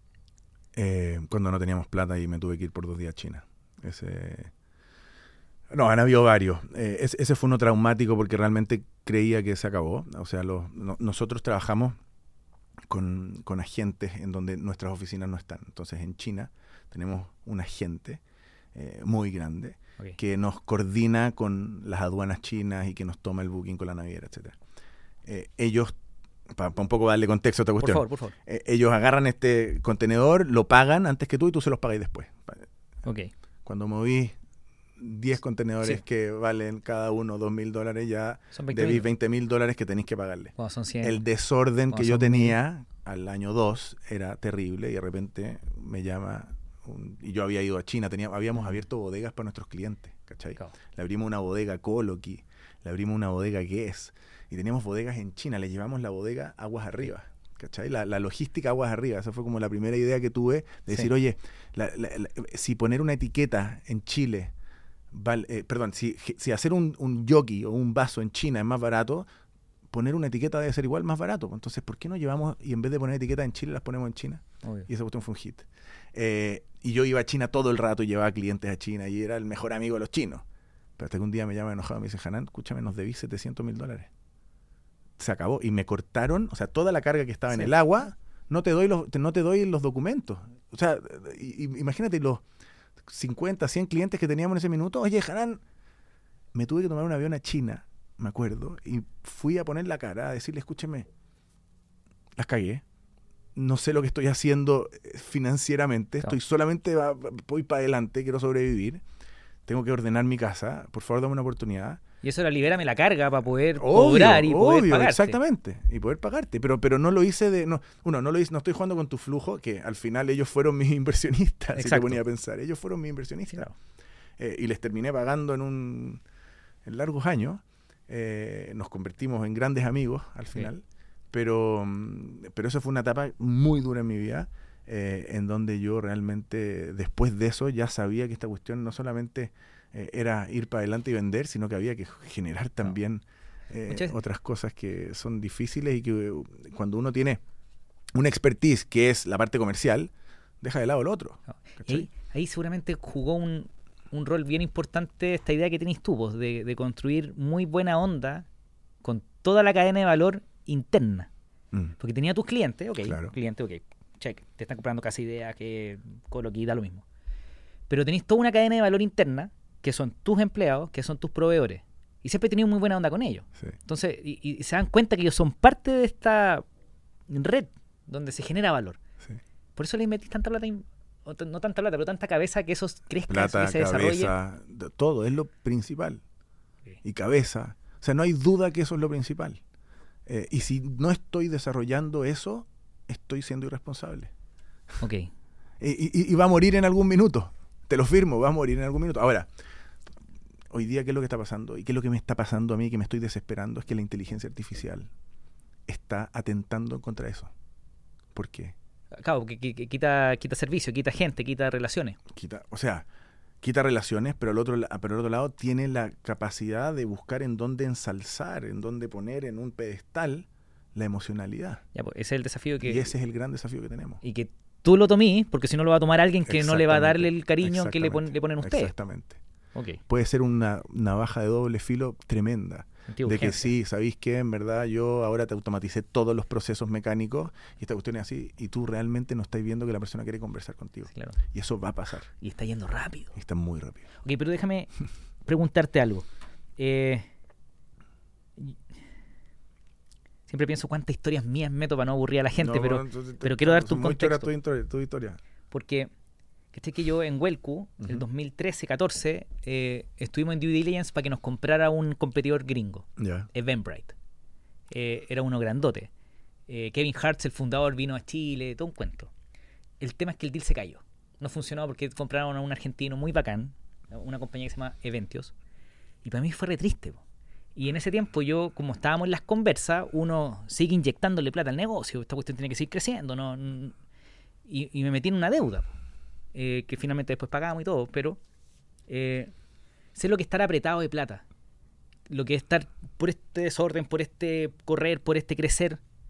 Eh, cuando no teníamos plata y me tuve que ir por dos días a China. Ese... No, han habido varios. Eh, ese, ese fue uno traumático porque realmente creía que se acabó. O sea, los, no, nosotros trabajamos con, con agentes en donde nuestras oficinas no están. Entonces, en China tenemos un agente eh, muy grande okay. que nos coordina con las aduanas chinas y que nos toma el booking con la naviera, etcétera. Eh, ellos, para pa un poco darle contexto a esta cuestión, por favor, por favor. Eh, ellos agarran este contenedor, lo pagan antes que tú y tú se los pagáis después. Okay. Cuando moví diez contenedores sí. que valen cada uno dos mil dólares, ya debís veinte mil dólares que tenéis que pagarle. Wow, son cien. El desorden wow, que yo tenía al año dos era terrible y de repente me llama, un, y yo había ido a China, tenía, habíamos abierto bodegas para nuestros clientes, ¿cachai? Claro. Le abrimos una bodega Coloqui, le abrimos una bodega Guess, y teníamos bodegas en China, le llevamos la bodega aguas arriba. ¿Cachai? La, la logística aguas arriba, esa fue como la primera idea que tuve, de decir, sí. oye, la, la, la, si poner una etiqueta en Chile, vale, eh, perdón, si, si hacer un, un yoki o un vaso en China es más barato, poner una etiqueta debe ser igual más barato. Entonces, ¿por qué no llevamos y en vez de poner etiquetas en Chile las ponemos en China? Obvio. Y esa cuestión fue un hit. Eh, y yo iba a China todo el rato y llevaba clientes a China y era el mejor amigo de los chinos. Pero hasta que un día me llama enojado y me dice, Hanan, escúchame, nos debí setecientos mil dólares. Se acabó y me cortaron, o sea, toda la carga que estaba sí. en el agua, no te doy los, no te doy los documentos. O sea, y, y, imagínate los cincuenta, cien clientes que teníamos en ese minuto. Oye, Hanan, me tuve que tomar un avión a China, me acuerdo, y fui a poner la cara, a decirle, escúcheme, las cagué, no sé lo que estoy haciendo financieramente, claro. estoy solamente, va, voy para adelante, quiero sobrevivir, tengo que ordenar mi casa, por favor dame una oportunidad. Y eso era libérame la carga para poder obvio, cobrar y obvio, poder pagarte. Exactamente, y poder pagarte. Pero, pero no lo hice de... No, uno, no lo hice, no estoy jugando con tu flujo, que al final ellos fueron mis inversionistas, Exacto. si te ponía a pensar. Ellos fueron mis inversionistas. Sí, claro. eh, y les terminé pagando en un en largos años. Eh, nos convertimos en grandes amigos al final. Sí. Pero, pero eso fue una etapa muy dura en mi vida, eh, en donde yo realmente, después de eso, ya sabía que esta cuestión no solamente... Eh, era ir para adelante y vender, sino que había que generar también eh, otras cosas que son difíciles y que uh, cuando uno tiene una expertise que es la parte comercial, deja de lado el otro. Ahí, ahí seguramente jugó un, un rol bien importante esta idea que tenés tú, vos, de, de construir muy buena onda con toda la cadena de valor interna. Mm. Porque tenía tus clientes, ok, claro. cliente, ok, check, te están comprando casi ideas que Coloqui da lo mismo. Pero tenés toda una cadena de valor interna que son tus empleados, que son tus proveedores. Y siempre he tenido muy buena onda con ellos. Sí. Entonces, y, y se dan cuenta que ellos son parte de esta red donde se genera valor. Sí. Por eso le invertís tanta plata, no tanta plata, pero tanta cabeza que esos crezcan, plata, que se cabeza, desarrollen. Todo, es lo principal. Okay. Y cabeza. O sea, no hay duda que eso es lo principal. Eh, y si no estoy desarrollando eso, estoy siendo irresponsable. Ok. y, y, y va a morir en algún minuto. Te lo firmo, va a morir en algún minuto. Ahora, hoy día, ¿qué es lo que está pasando? ¿Y qué es lo que me está pasando a mí, que me estoy desesperando? Es que la inteligencia artificial está atentando contra eso. ¿Por qué? Claro, que, que, que quita, quita servicio, quita gente, quita relaciones. Quita, o sea, quita relaciones, pero al otro, pero al otro lado tiene la capacidad de buscar en dónde ensalzar, en dónde poner en un pedestal la emocionalidad. Ya, pues, ese es el desafío que... Y ese es el gran desafío que tenemos. Y que tú lo tomís, porque si no lo va a tomar alguien que no le va a darle el cariño que le, pon, le ponen ustedes. Exactamente. Okay. Puede ser una navaja de doble filo tremenda. Sentido de urgencia. Que sí, ¿sabéis qué? En verdad yo ahora te automaticé todos los procesos mecánicos y esta cuestión es así, y tú realmente no estás viendo que la persona quiere conversar contigo. Sí, claro. Y eso va a pasar. Y está yendo rápido. Y está muy rápido. Ok, pero déjame preguntarte algo. Eh... Siempre pienso cuántas historias mías meto para no aburrir a la gente, no, pero, bueno, te, pero quiero darte un contexto. Tu historia, tu historia. Porque este que yo en Huelcu, uh-huh. el dos mil trece catorce, eh, estuvimos en due diligence para que nos comprara un competidor gringo, yeah. Eventbrite. Eh, era uno grandote. Eh, Kevin Hartz, el fundador, vino a Chile, todo un cuento. El tema es que el deal se cayó. No funcionó porque compraron a un argentino muy bacán, una compañía que se llama Eventios. Y para mí fue re triste, po. Y en ese tiempo yo, como estábamos en las conversas, uno sigue inyectándole plata al negocio. Esta cuestión tiene que seguir creciendo, ¿no? Y, y me metí en una deuda, eh, que finalmente después pagamos y todo, pero eh, sé lo que es estar apretado de plata. Lo que es estar por este desorden, por este correr, por este crecer,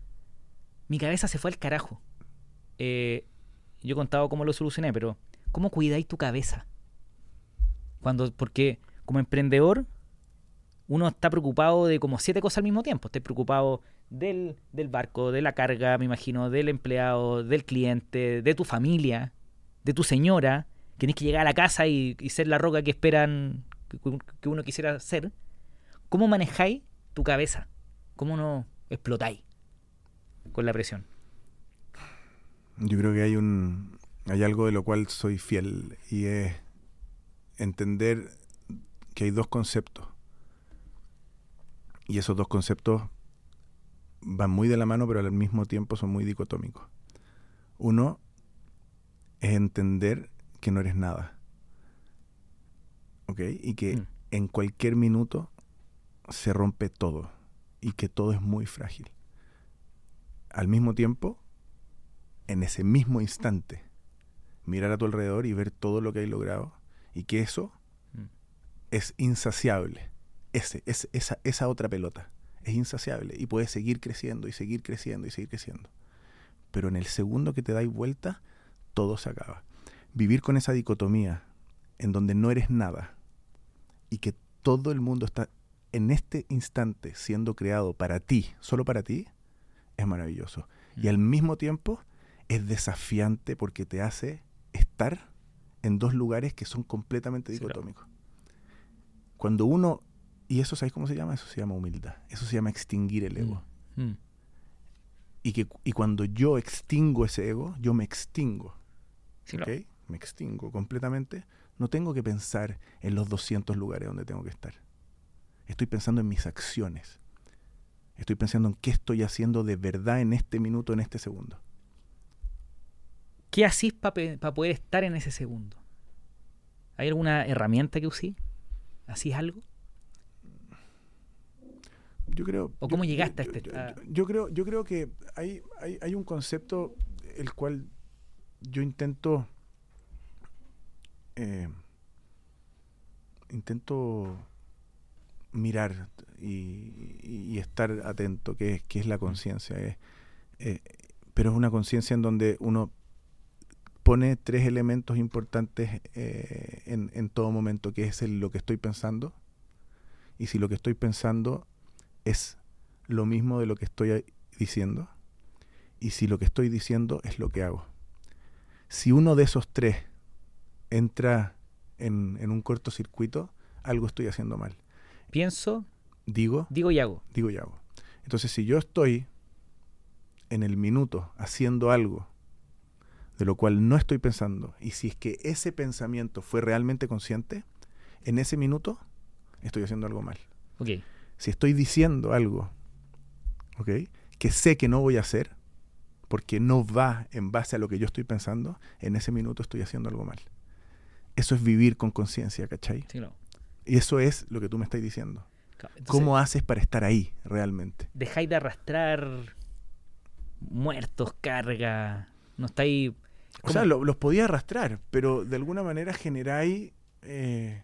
mi cabeza se fue al carajo. Eh, yo he contado cómo lo solucioné, pero ¿cómo cuidáis tu cabeza? Cuando, porque como emprendedor uno está preocupado de como siete cosas al mismo tiempo. Estás preocupado del, del barco, de la carga, me imagino, del empleado, del cliente, de tu familia, de tu señora. Tienes que llegar a la casa y, y ser la roca que esperan que, que uno quisiera ser. ¿Cómo manejáis tu cabeza? ¿Cómo no explotáis con la presión? Yo creo que hay un hay algo de lo cual soy fiel y es entender que hay dos conceptos. Y esos dos conceptos van muy de la mano, pero al mismo tiempo son muy dicotómicos. Uno es entender que no eres nada. ¿Ok? Y que mm. en cualquier minuto se rompe todo. Y que todo es muy frágil. Al mismo tiempo, en ese mismo instante, mirar a tu alrededor y ver todo lo que hay logrado. Y que eso mm. es insaciable. Ese, ese, esa, esa otra pelota es insaciable y puedes seguir creciendo y seguir creciendo y seguir creciendo. Pero en el segundo que te dais vuelta, todo se acaba. Vivir con esa dicotomía en donde no eres nada y que todo el mundo está en este instante siendo creado para ti, solo para ti, es maravilloso. Mm. Y al mismo tiempo es desafiante porque te hace estar en dos lugares que son completamente dicotómicos. Sí, claro. Cuando uno... ¿Y eso sabéis cómo se llama? Eso se llama humildad. Eso se llama extinguir el ego. Mm. Mm. Y, que, y cuando yo extingo ese ego, yo me extingo. Sí, ¿okay? Claro. Me extingo completamente. No tengo que pensar en los doscientos lugares donde tengo que estar. Estoy pensando en mis acciones. Estoy pensando en qué estoy haciendo de verdad en este minuto, en este segundo. ¿Qué hacís para pe- pa poder estar en ese segundo? ¿Hay alguna herramienta que usís? ¿Hacís algo? Yo creo, ¿O cómo yo, llegaste yo, a este? Yo, A... yo, yo, creo, yo creo que hay, hay, hay un concepto el cual yo intento eh, intento mirar y, y, y estar atento, que es, que es la conciencia. Eh, eh, pero es una conciencia en donde uno pone tres elementos importantes eh, en, en todo momento, que es el, lo que estoy pensando. Y si lo que estoy pensando es lo mismo de lo que estoy diciendo, y si lo que estoy diciendo es lo que hago. Si uno de esos tres entra en, en un cortocircuito, algo estoy haciendo mal. Pienso, digo, digo y hago. Digo y hago. Entonces, si yo estoy en el minuto haciendo algo de lo cual no estoy pensando, y si es que ese pensamiento fue realmente consciente, en ese minuto estoy haciendo algo mal. Okay. Si estoy diciendo algo, ¿okay?, que sé que no voy a hacer, porque no va en base a lo que yo estoy pensando, en ese minuto estoy haciendo algo mal. Eso es vivir con conciencia, ¿cachai? Sí, no. Y eso es lo que tú me estás diciendo. Claro, entonces, ¿cómo haces para estar ahí realmente? Dejáis de arrastrar muertos, carga, no estáis... O sea, lo, los podía arrastrar, pero de alguna manera generáis... Eh,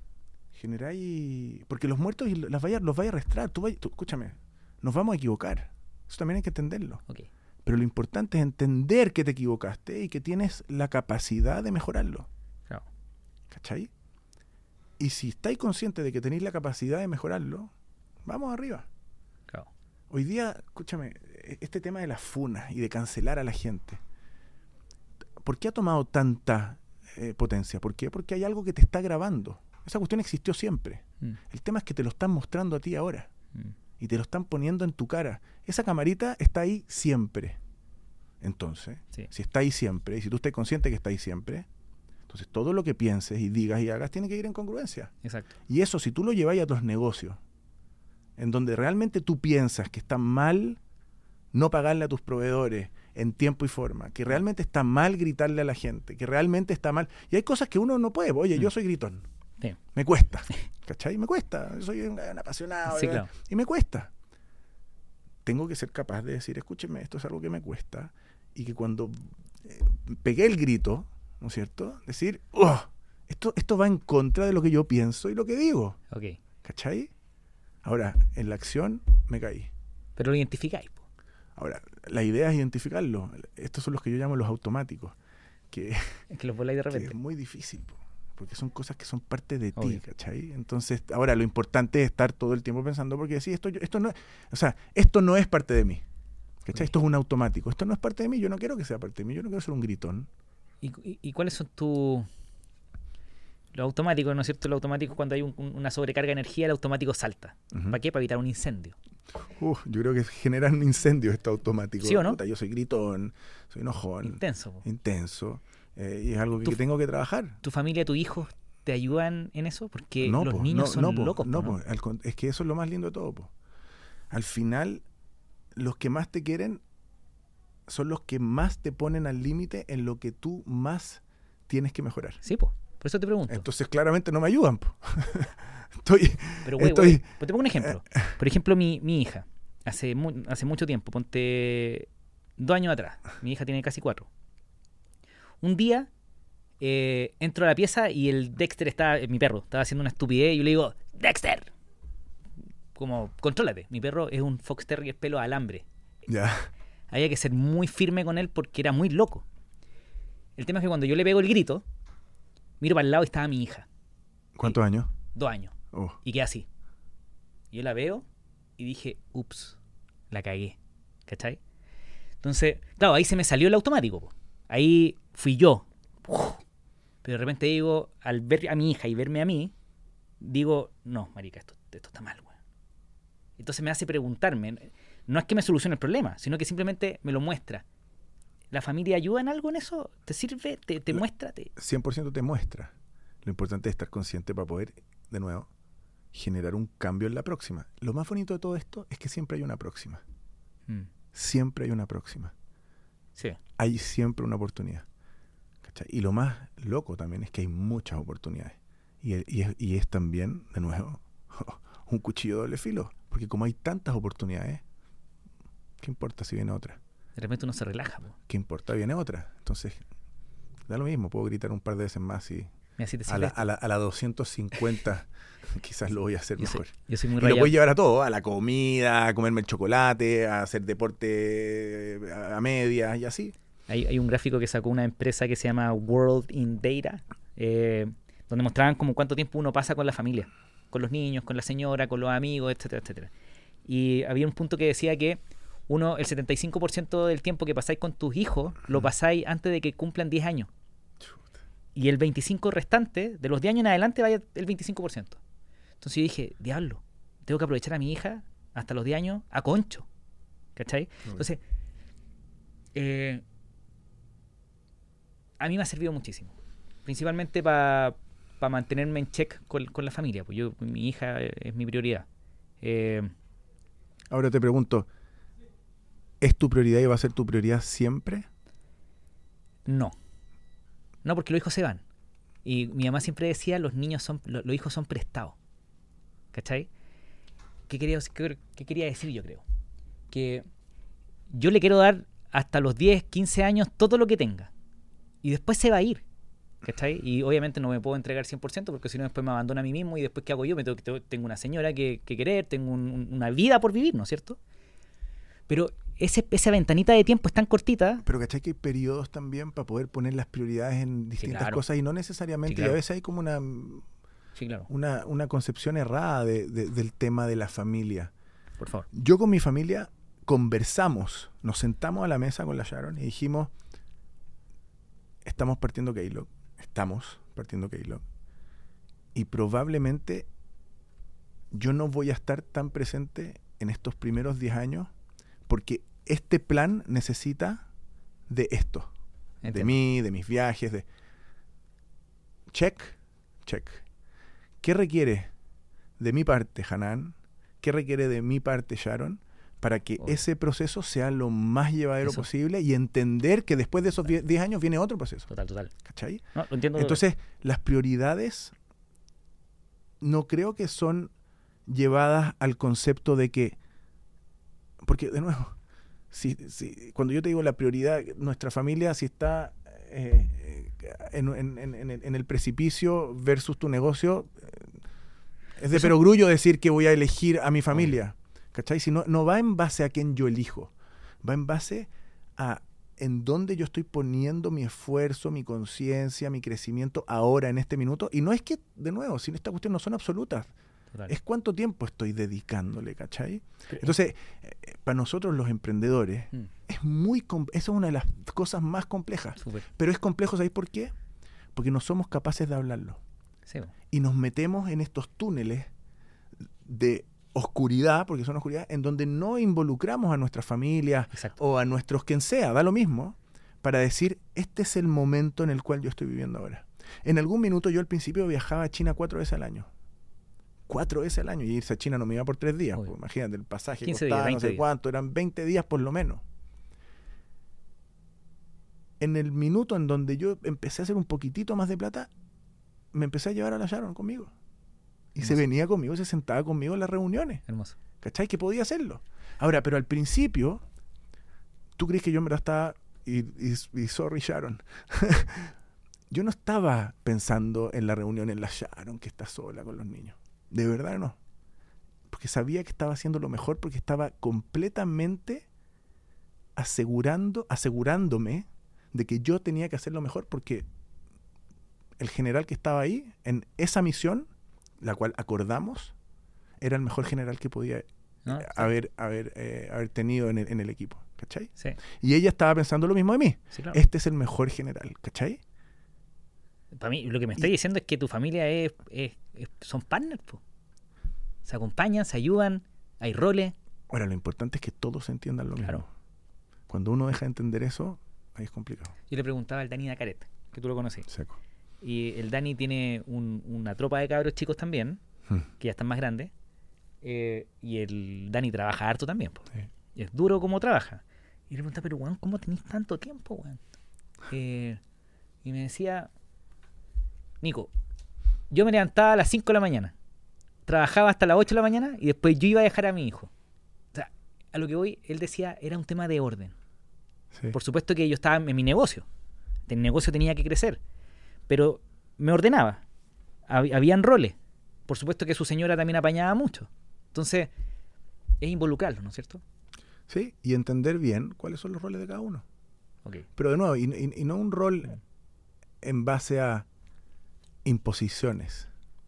generáis... Porque los muertos y las vaya, los vaya a arrastrar. Tú, vaya, tú, escúchame, nos vamos a equivocar. Eso también hay que entenderlo. Okay. Pero lo importante es entender que te equivocaste y que tienes la capacidad de mejorarlo. Claro. ¿Cachai? Y si estáis conscientes de que tenéis la capacidad de mejorarlo, vamos arriba. Claro. Hoy día, escúchame, este tema de las funas y de cancelar a la gente, ¿por qué ha tomado tanta eh, potencia? ¿Por qué? Porque hay algo que te está grabando. Esa cuestión existió siempre. Mm. El tema es que te lo están mostrando a ti ahora. Mm. Y te lo están poniendo en tu cara. Esa camarita está ahí siempre. Entonces, sí. si está ahí siempre, y si tú estás consciente que está ahí siempre, entonces todo lo que pienses y digas y hagas tiene que ir en congruencia. Exacto. Y eso, si tú lo lleváis a tus negocios, en donde realmente tú piensas que está mal no pagarle a tus proveedores en tiempo y forma, que realmente está mal gritarle a la gente, que realmente está mal. Y hay cosas que uno no puede. Oye, mm. yo soy gritón. Sí. Me cuesta. ¿Cachai? Me cuesta. Yo soy un, un apasionado. Sí, claro. Y me cuesta. Tengo que ser capaz de decir, escúcheme, esto es algo que me cuesta. Y que cuando eh, pegué el grito, ¿no es cierto? Decir, oh, esto, esto va en contra de lo que yo pienso y lo que digo. Okay. ¿Cachai? Ahora, en la acción me caí. Pero lo identificáis. Ahora, la idea es identificarlo. Estos son los que yo llamo los automáticos. Que, Es que los voláis de que repente. es muy difícil, po, porque son cosas que son parte de ti, Obvio. ¿cachai? Entonces, ahora lo importante es estar todo el tiempo pensando, porque sí, esto, esto no es, o sea, esto no es parte de mí, ¿cachai? Ok. Esto es un automático, esto no es parte de mí, yo no quiero que sea parte de mí, yo no quiero ser un gritón. ¿Y, y, y cuáles son tus... Los automáticos, ¿no es cierto? Los automáticos, cuando hay un- un- una sobrecarga de energía, el automático salta. Ujú. ¿Para qué? Para evitar un incendio. Uf, yo creo que generan un incendio esto automático. ¿Sí o no? Puta, yo soy gritón, soy enojón, Intenso. po. intenso, eh, y es algo que, Tu- que tengo que trabajar. ¿Tu familia, tus hijos te ayudan en eso? Porque No, los po, niños no, son no, po, locos. no, po, ¿no? po, al con- es que eso es lo más lindo de todo, po. Al final, los que más te quieren son los que más te ponen al límite en lo que tú más tienes que mejorar. Sí, po. Por eso te pregunto. Entonces, claramente no me ayudan, po. Estoy, Pero, güey, estoy- güey, pues te pongo un ejemplo. Por ejemplo, mi, mi hija, hace, mu- hace mucho tiempo, ponte dos años atrás, mi hija tiene casi cuatro. Un día eh, entro a la pieza y el Dexter estaba, eh, mi perro, estaba haciendo una estupidez y yo le digo, ¡Dexter! Como, contrólate. Mi perro es un Fox Terrier pelo de alambre. ya, Había que ser muy firme con él porque era muy loco. El tema es que cuando yo le pego el grito, miro para el lado y estaba mi hija, ¿cuántos años? dos años. Oh, Y quedé así. Y yo la veo y dije, ups, la cagué. ¿Cachai? Entonces, claro, ahí se me salió el automático. Po. Ahí fui yo. Uf. Pero de repente digo, al ver a mi hija y verme a mí, digo, no, marica, esto, esto está mal, güey. Entonces me hace preguntarme, no es que me solucione el problema, sino que simplemente me lo muestra. ¿La familia ayuda en algo en eso? ¿Te sirve? ¿Te, te La- muestra? Te... cien por ciento te muestra. Lo importante es estar consciente para poder, de nuevo, generar un cambio en la próxima. Lo más bonito de todo esto es que siempre hay una próxima. Mm, Siempre hay una próxima. sí. Hay siempre una oportunidad. ¿Cachai? Y lo más loco también es que hay muchas oportunidades. Y, el- y es, y es también, de nuevo, un cuchillo de doble filo. Porque como hay tantas oportunidades, ¿qué importa si viene otra? De repente uno se relaja. Po. ¿Qué importa? Viene otra. Entonces, da lo mismo. Puedo gritar un par de veces más y Mira, si te a la, sirve a la, a la doscientos cincuenta quizás lo voy a hacer Yo soy, mejor. yo soy muy Y lo rayado. puedes llevar a todo, a la comida, a comerme el chocolate, a hacer deporte a, a medias y así. Hay, hay un gráfico que sacó una empresa que se llama World in Data, eh, donde mostraban como cuánto tiempo uno pasa con la familia, con los niños, con la señora, con los amigos, etcétera, etcétera. Y había un punto que decía que uno, el setenta y cinco por ciento del tiempo que pasáis con tus hijos, lo pasáis antes de que cumplan diez años. Y el veinticinco por ciento restante, de los diez años en adelante, vaya el veinticinco por ciento. Entonces yo dije, diablo, tengo que aprovechar a mi hija hasta los diez años a concho. ¿Cachai? Entonces, eh, a mí me ha servido muchísimo. Principalmente para pa mantenerme en check con, con la familia. Pues yo, mi hija es mi prioridad. Eh, Ahora te pregunto, ¿es tu prioridad y va a ser tu prioridad siempre? no. No, porque los hijos se van. Y mi mamá siempre decía, los niños son, lo- los hijos son prestados. ¿Cachai? ¿Qué quería, qué, qué quería decir yo creo? Que yo le quiero dar hasta los diez, quince años todo lo que tenga. Y después se va a ir. ¿Cachai? Y obviamente no me puedo entregar cien por ciento porque si no después me abandona a mí mismo y después ¿qué hago yo? Me tengo, tengo- tengo una señora que, que querer, tengo un- un- una vida por vivir, ¿no es cierto? Pero ese, esa ventanita de tiempo es tan cortita. Pero ¿cachai que hay periodos también para poder poner las prioridades en distintas claro. cosas y no necesariamente? Sí, claro. Y a veces hay como una, Sí, claro. una, una concepción errada de- de- del tema de la familia. Por favor. Yo con mi familia conversamos, nos sentamos a la mesa con la Sharon y dijimos, estamos partiendo Keylog, estamos partiendo Keylog, y probablemente yo no voy a estar tan presente en estos primeros diez años porque este plan necesita de esto, de Entiendo. mí, de mis viajes, de... Check, check. ¿Qué requiere de mi parte, Hanan? ¿Qué requiere de mi parte, Sharon? Para que Obvio. ese proceso sea lo más llevadero Eso. posible y entender que después de esos diez años viene otro proceso. Total, total. ¿Cachai? No, lo entiendo. Entonces, las prioridades no creo que son llevadas al concepto de que... Porque, de nuevo, si, si, cuando yo te digo la prioridad, nuestra familia, si está eh, en, en, en, en el precipicio versus tu negocio, eh, es de Eso- perogrullo decir que voy a elegir a mi familia. ¿Cachai? Si no, no va en base a quién yo elijo. va en base a en dónde yo estoy poniendo mi esfuerzo, mi conciencia, mi crecimiento ahora, en este minuto. Y no es que, de nuevo, si esta cuestión no son absolutas, total. Es cuánto tiempo estoy dedicándole, ¿cachai? Entonces, eh, para nosotros los emprendedores, mm. es muy esa es una de las cosas más complejas. Super. Pero es complejo, ¿sabéis por qué? Porque no somos capaces de hablarlo. Sí. Y nos metemos en estos túneles de oscuridad, porque son oscuridad, en donde no involucramos a nuestra familia Exacto. o a nuestros quien sea, da lo mismo, para decir, este es el momento en el cual yo estoy viviendo ahora. En algún minuto yo al principio viajaba a China cuatro veces al año. Cuatro veces al año. Y irse a China no me iba por tres días. Pues, imagínate, el pasaje costaba días, no sé días. cuánto, eran veinte días por lo menos. En el minuto en donde yo empecé a hacer un poquitito más de plata, me empecé a llevar a la Sharon conmigo. Y Hermoso. Se venía conmigo, se sentaba conmigo en las reuniones. Hermoso. ¿Cachai? Que podía hacerlo. Ahora, pero al principio, ¿tú crees que yo en verdad estaba... Y, y, y sorry, Sharon. Yo no estaba pensando en la reunión en la Sharon, que está sola con los niños. De verdad no. Porque sabía que estaba haciendo lo mejor, porque estaba completamente asegurando, asegurándome de que yo tenía que hacer lo mejor, porque el general que estaba ahí, en esa misión, la cual acordamos, era el mejor general que podía ¿No? eh, sí. haber, haber, eh, haber tenido en el, en el equipo, ¿cachai? Sí. Y ella estaba pensando lo mismo de mí. Sí, claro. Este es el mejor general, ¿cachai? Para mí, lo que me estoy y, diciendo es que tu familia es, es, es son partners, po. Se acompañan, se ayudan, hay roles. Ahora, lo importante es que todos entiendan lo claro. mismo. Cuando uno deja de entender eso, ahí es complicado. Yo le preguntaba al Dani Nacaret, que tú lo conocí. Seco. Y el Dani tiene un, una tropa de cabros chicos también, hmm. que ya están más grandes. Eh, y el Dani trabaja harto también, po. Sí. Y es duro como trabaja. Y le preguntaba, pero weón, ¿cómo tenés tanto tiempo, weón? Eh, y me decía... Nico, yo me levantaba a las cinco de la mañana, trabajaba hasta las ocho de la mañana y después yo iba a dejar a mi hijo. O sea, a lo que voy, él decía, era un tema de orden. Sí. Por supuesto que yo estaba en mi negocio, el negocio tenía que crecer, pero me ordenaba, Hab- habían roles. Por supuesto que su señora también apañaba mucho. Entonces, es involucrarlo, ¿no es cierto? Sí, y entender bien cuáles son los roles de cada uno. Okay. Pero de nuevo, y, y, y no un rol okay. en base a imposiciones,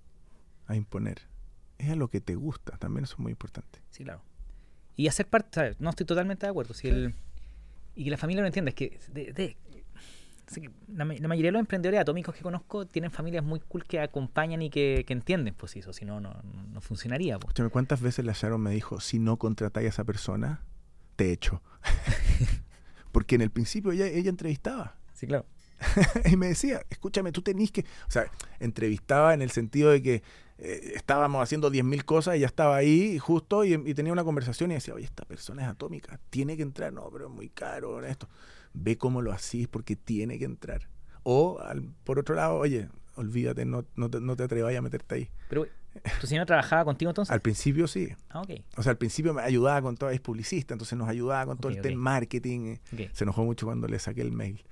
a imponer. Es a lo que te gusta, también eso es muy importante. Sí, claro. Y hacer parte, ¿sabes? No estoy totalmente de acuerdo. Si sí. el, y que la familia lo entienda, es que, de, de, que la, la mayoría de los emprendedores atómicos que conozco tienen familias muy cool que acompañan y que, que entienden, pues eso, si no, no, no funcionaría. Pues. Escúchame, ¿cuántas veces la Sharon me dijo, si no contratáis a esa persona, te echo? Porque en el principio ella, ella entrevistaba. Sí, claro. Y me decía, escúchame, tú tenés que... O sea, entrevistaba en el sentido de que eh, estábamos haciendo diez mil cosas y ya estaba ahí justo y, y tenía una conversación y decía, oye, esta persona es atómica, tiene que entrar. No, pero es muy caro esto. Ve cómo lo hacís porque tiene que entrar. O, al, por otro lado, oye, olvídate, no, no, te, no te atrevas a meterte ahí. Pero, ¿tu señora trabajaba contigo entonces? Al principio sí. Ah, ok. O sea, al principio me ayudaba con todo, es publicista, entonces nos ayudaba con okay, todo el okay. tema marketing. Okay. Se enojó mucho cuando le saqué el mail.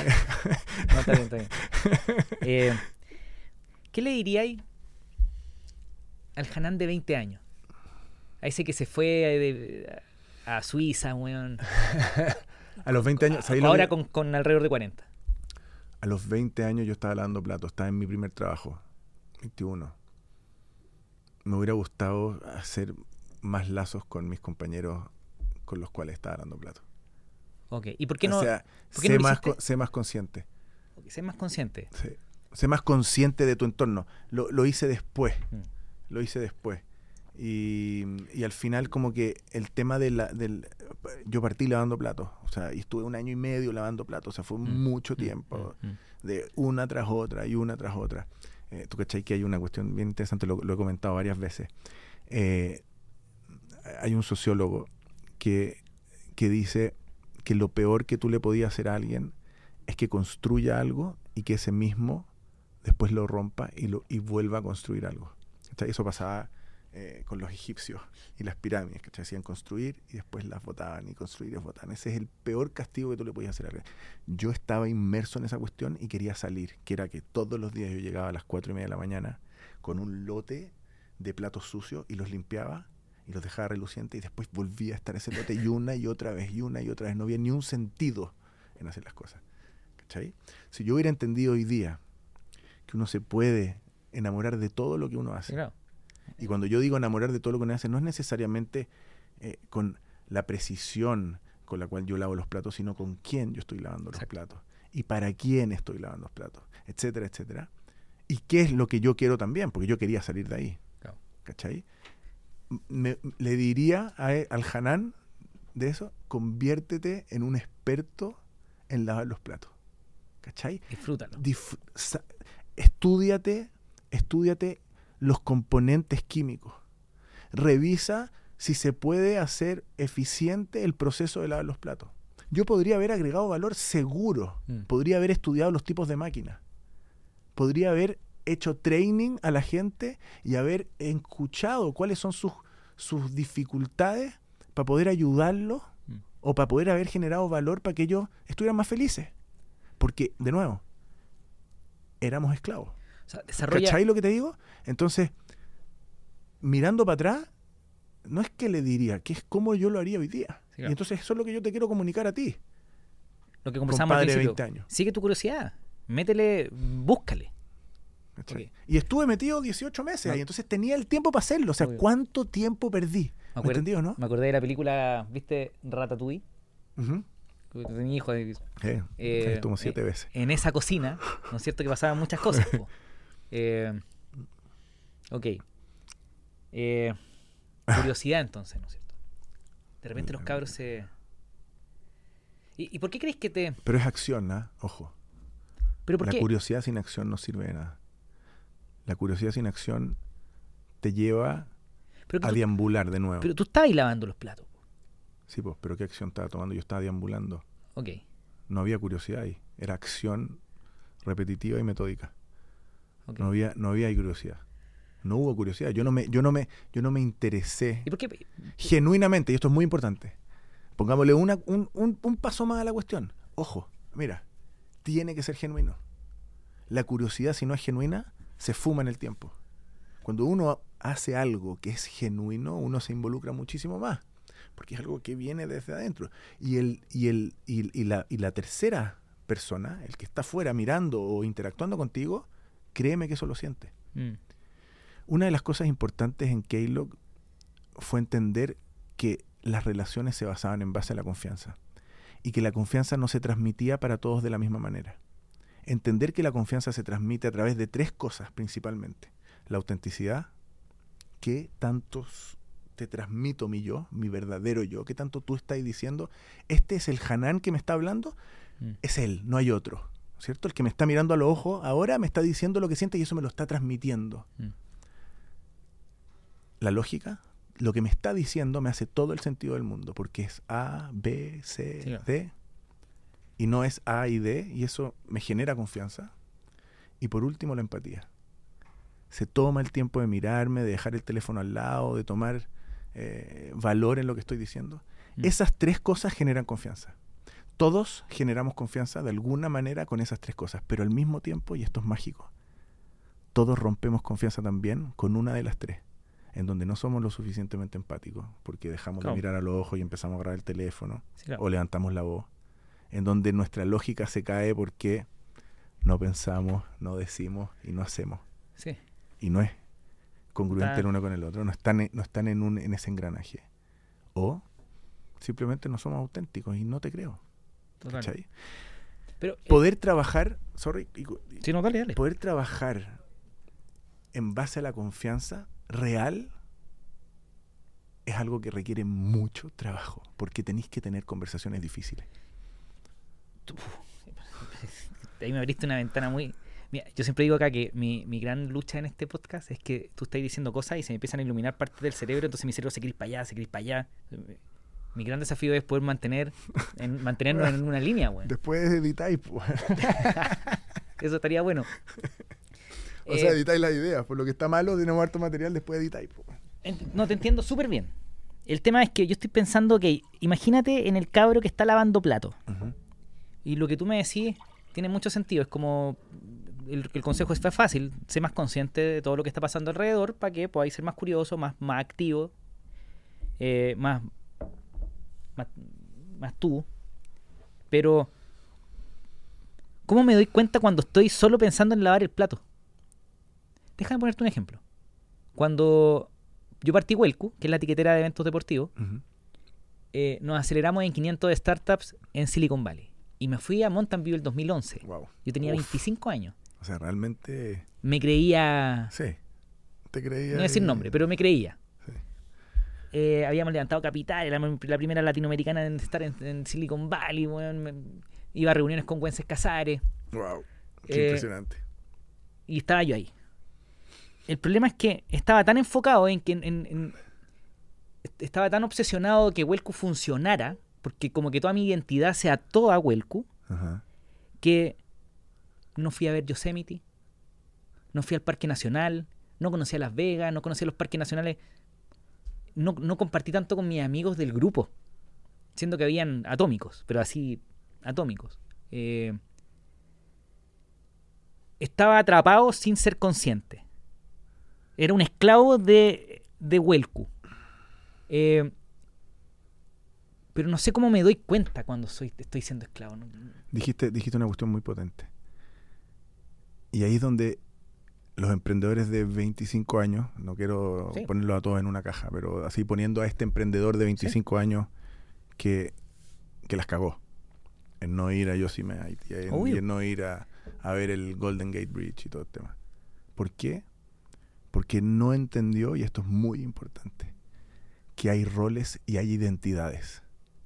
No, está bien, está bien. Eh, ¿Qué le diríais al Hanan de veinte años? A ese que se fue de, a Suiza, weón. A los veinte años... Ahora que... con, con alrededor de cuarenta. A los veinte años yo estaba lavando platos, estaba en mi primer trabajo, veintiuno. Me hubiera gustado hacer más lazos con mis compañeros con los cuales estaba dando platos. Ok, ¿y por qué no? O sea, ¿por qué sé, no más, sé más consciente. Okay, sé más consciente. Sí. Sé más consciente de tu entorno. Lo, lo hice después. Mm. Lo hice después. Y, y al final como que el tema de la, del... Yo partí lavando platos. O sea, y estuve un año y medio lavando platos. O sea, fue mm. mucho tiempo. Mm. Mm. De una tras otra y una tras otra. Eh, tú cachai que hay una cuestión bien interesante, lo, lo he comentado varias veces. Eh, hay un sociólogo que, que dice que lo peor que tú le podías hacer a alguien es que construya algo y que ese mismo después lo rompa y, lo, y vuelva a construir algo. ¿Cachai? Eso pasaba eh, con los egipcios y las pirámides, que hacían construir y después las botaban y construir y las botaban. Ese es el peor castigo que tú le podías hacer a alguien. Yo estaba inmerso en esa cuestión y quería salir, que era que todos los días yo llegaba a las cuatro y media de la mañana con un lote de platos sucios y los limpiaba y los dejaba relucientes y después volvía a estar ese lote y una y otra vez, y una y otra vez. No había ni un sentido en hacer las cosas. ¿Cachai? Si yo hubiera entendido hoy día que uno se puede enamorar de todo lo que uno hace. Claro. Y cuando yo digo enamorar de todo lo que uno hace, no es necesariamente eh, con la precisión con la cual yo lavo los platos, sino con quién yo estoy lavando Exacto. los platos y para quién estoy lavando los platos, etcétera, etcétera. Y qué es lo que yo quiero también, porque yo quería salir de ahí. Claro. ¿Cachai? Me, le diría a, al Hanan de eso, conviértete en un experto en lavar los platos. ¿Cachai? Disfrútalo. Dif- sa- estúdiate, estúdiate los componentes químicos. Revisa si se puede hacer eficiente el proceso de lavar los platos. Yo podría haber agregado valor seguro. Mm. Podría haber estudiado los tipos de máquinas. Podría haber hecho training a la gente y haber escuchado cuáles son sus, sus dificultades para poder ayudarlos Mm. o para poder haber generado valor para que ellos estuvieran más felices. Porque, de nuevo, éramos esclavos. O sea, desarrolla... ¿Cachai lo que te digo? Entonces, mirando para atrás, no es que le diría, que es como yo lo haría hoy día. Sí, claro. Y entonces eso es lo que yo te quiero comunicar a ti, Lo que conversamos al compadre de principio. veinte años. Sigue tu curiosidad. Métele, búscale. ¿Cachai? Ok. Y estuve metido dieciocho meses No. ahí, entonces tenía el tiempo para hacerlo. O sea, Obvio. ¿cuánto tiempo perdí? Me, ¿Me acuer- entendido, no? me acordé de la película, ¿viste? Ratatouille. Uh-huh. Que tenía hijos de- Eh, Eh, estuvo siete eh, veces. en esa cocina, ¿no es cierto? Que pasaban muchas cosas. po. Eh, ok. Eh, curiosidad entonces, ¿no es cierto? De repente los cabros se... ¿Y, y por qué crees que te...? Pero es acción, ¿no? Ojo. ¿Pero por La qué? curiosidad sin acción no sirve de nada. La curiosidad sin acción te lleva Pero, que a tú, deambular de nuevo. pero tú estabas ahí lavando los platos. po. Sí, pues, pero ¿qué acción estaba tomando? Yo estaba deambulando. Ok. No había curiosidad ahí. Era acción repetitiva y metódica. ok. No había, no había curiosidad. No hubo curiosidad. Yo no me, yo no me, yo no me interesé ¿Y por qué? genuinamente, y esto es muy importante. Pongámosle una, un, un, un paso más a la cuestión. Ojo, mira, tiene que ser genuino. La curiosidad, si no es genuina, se fuma en el tiempo. Cuando uno hace algo que es genuino, uno se involucra muchísimo más, porque es algo que viene desde adentro. Y, el, y, el, y, y, la, y la tercera persona, el que está afuera mirando o interactuando contigo, créeme que eso lo siente. Mm. Una de las cosas importantes en Keylog fue entender que las relaciones se basaban en base a la confianza y que la confianza no se transmitía para todos de la misma manera. Entender que la confianza se transmite a través de tres cosas principalmente. La autenticidad, qué tanto te transmito mi yo, mi verdadero yo, qué tanto tú estás diciendo, este es el Hanan que me está hablando, Mm. es él, no hay otro, ¿cierto? El que me está mirando a los ojos ahora me está diciendo lo que siente y eso me lo está transmitiendo. Mm. La lógica, lo que me está diciendo me hace todo el sentido del mundo, porque es A, B, C, Sí, claro. D, y no es A y D, y eso me genera confianza. Y por último, la empatía. Se toma el tiempo de mirarme, de dejar el teléfono al lado, de tomar eh, valor en lo que estoy diciendo. Mm. Esas tres cosas generan confianza. Todos generamos confianza de alguna manera con esas tres cosas, pero al mismo tiempo, y esto es mágico, todos rompemos confianza también con una de las tres, en donde no somos lo suficientemente empáticos, porque dejamos Claro. de mirar a los ojos y empezamos a agarrar el teléfono, Sí, claro. o levantamos la voz, en donde nuestra lógica se cae porque no pensamos, no decimos y no hacemos. Sí. Y no es congruente Está- el uno con el otro, no están, en- no están en, un, en ese engranaje. O simplemente no somos auténticos y no te creo. Total. ¿Cachai? Pero, eh, Poder trabajar, sorry, y- y- sí, no, dale, dale. poder trabajar en base a la confianza real es algo que requiere mucho trabajo, porque tenéis que tener conversaciones difíciles. Ahí me abriste una ventana muy... Mira, yo siempre digo acá que mi, mi gran lucha en este podcast es que tú estás diciendo cosas y se me empiezan a iluminar partes del cerebro, entonces mi cerebro se crispa allá, se crispa allá. Mi gran desafío es poder mantener en, mantenernos en una línea, güey. Después editáis, po. Eso estaría bueno. o Eh, sea, editáis las ideas. Por lo que está malo, tenemos harto material, después editáis, po. ent- no, te entiendo súper bien. El tema es que yo estoy pensando que, imagínate en el cabro que está lavando platos. Ujú. Y lo que tú me decís tiene mucho sentido. Es como el, el consejo es fácil, sé más consciente de todo lo que está pasando alrededor para que podáis ser más curioso, más, más activo. eh, más, más, más tú. Pero, ¿cómo me doy cuenta cuando estoy solo pensando en lavar el plato? Déjame ponerte un ejemplo. Cuando yo partí Huelcu, que es la etiquetera de eventos deportivos, Uh-huh. eh, nos aceleramos en quinientos startups en Silicon Valley. Y me fui a Mountain View el dos mil once. Wow. Yo tenía Uf. veinticinco años. O sea, realmente... Me creía... Sí. Te creía... No voy a decir nombre, pero me creía. Sí. Eh, habíamos levantado capital, era la primera latinoamericana en estar en, en Silicon Valley. Bueno, me, iba a reuniones con Wences Casares. Wow. Qué Eh, impresionante. Y estaba yo ahí. El problema es que estaba tan enfocado en que... En, en, en, estaba tan obsesionado que Huelcu funcionara, porque como que toda mi identidad se ató a Huelcu, Ajá. que no fui a ver Yosemite, no fui al Parque Nacional, no conocí a Las Vegas, no conocí a los parques nacionales, no, no compartí tanto con mis amigos del grupo, siendo que habían atómicos, pero así atómicos. Eh, estaba atrapado sin ser consciente. Era un esclavo de, de Huelcu. Eh, pero no sé cómo me doy cuenta cuando soy, estoy siendo esclavo. ¿No? Dijiste, dijiste una cuestión muy potente. Y ahí es donde los emprendedores de veinticinco años, no quiero Sí. ponerlo a todos en una caja, pero así poniendo a este emprendedor de veinticinco años que, que las cagó en no ir a Yosemite y en, Obvio. y en no ir a, a ver el Golden Gate Bridge y todo el tema. ¿Por qué? Porque no entendió, y esto es muy importante, que hay roles y hay identidades.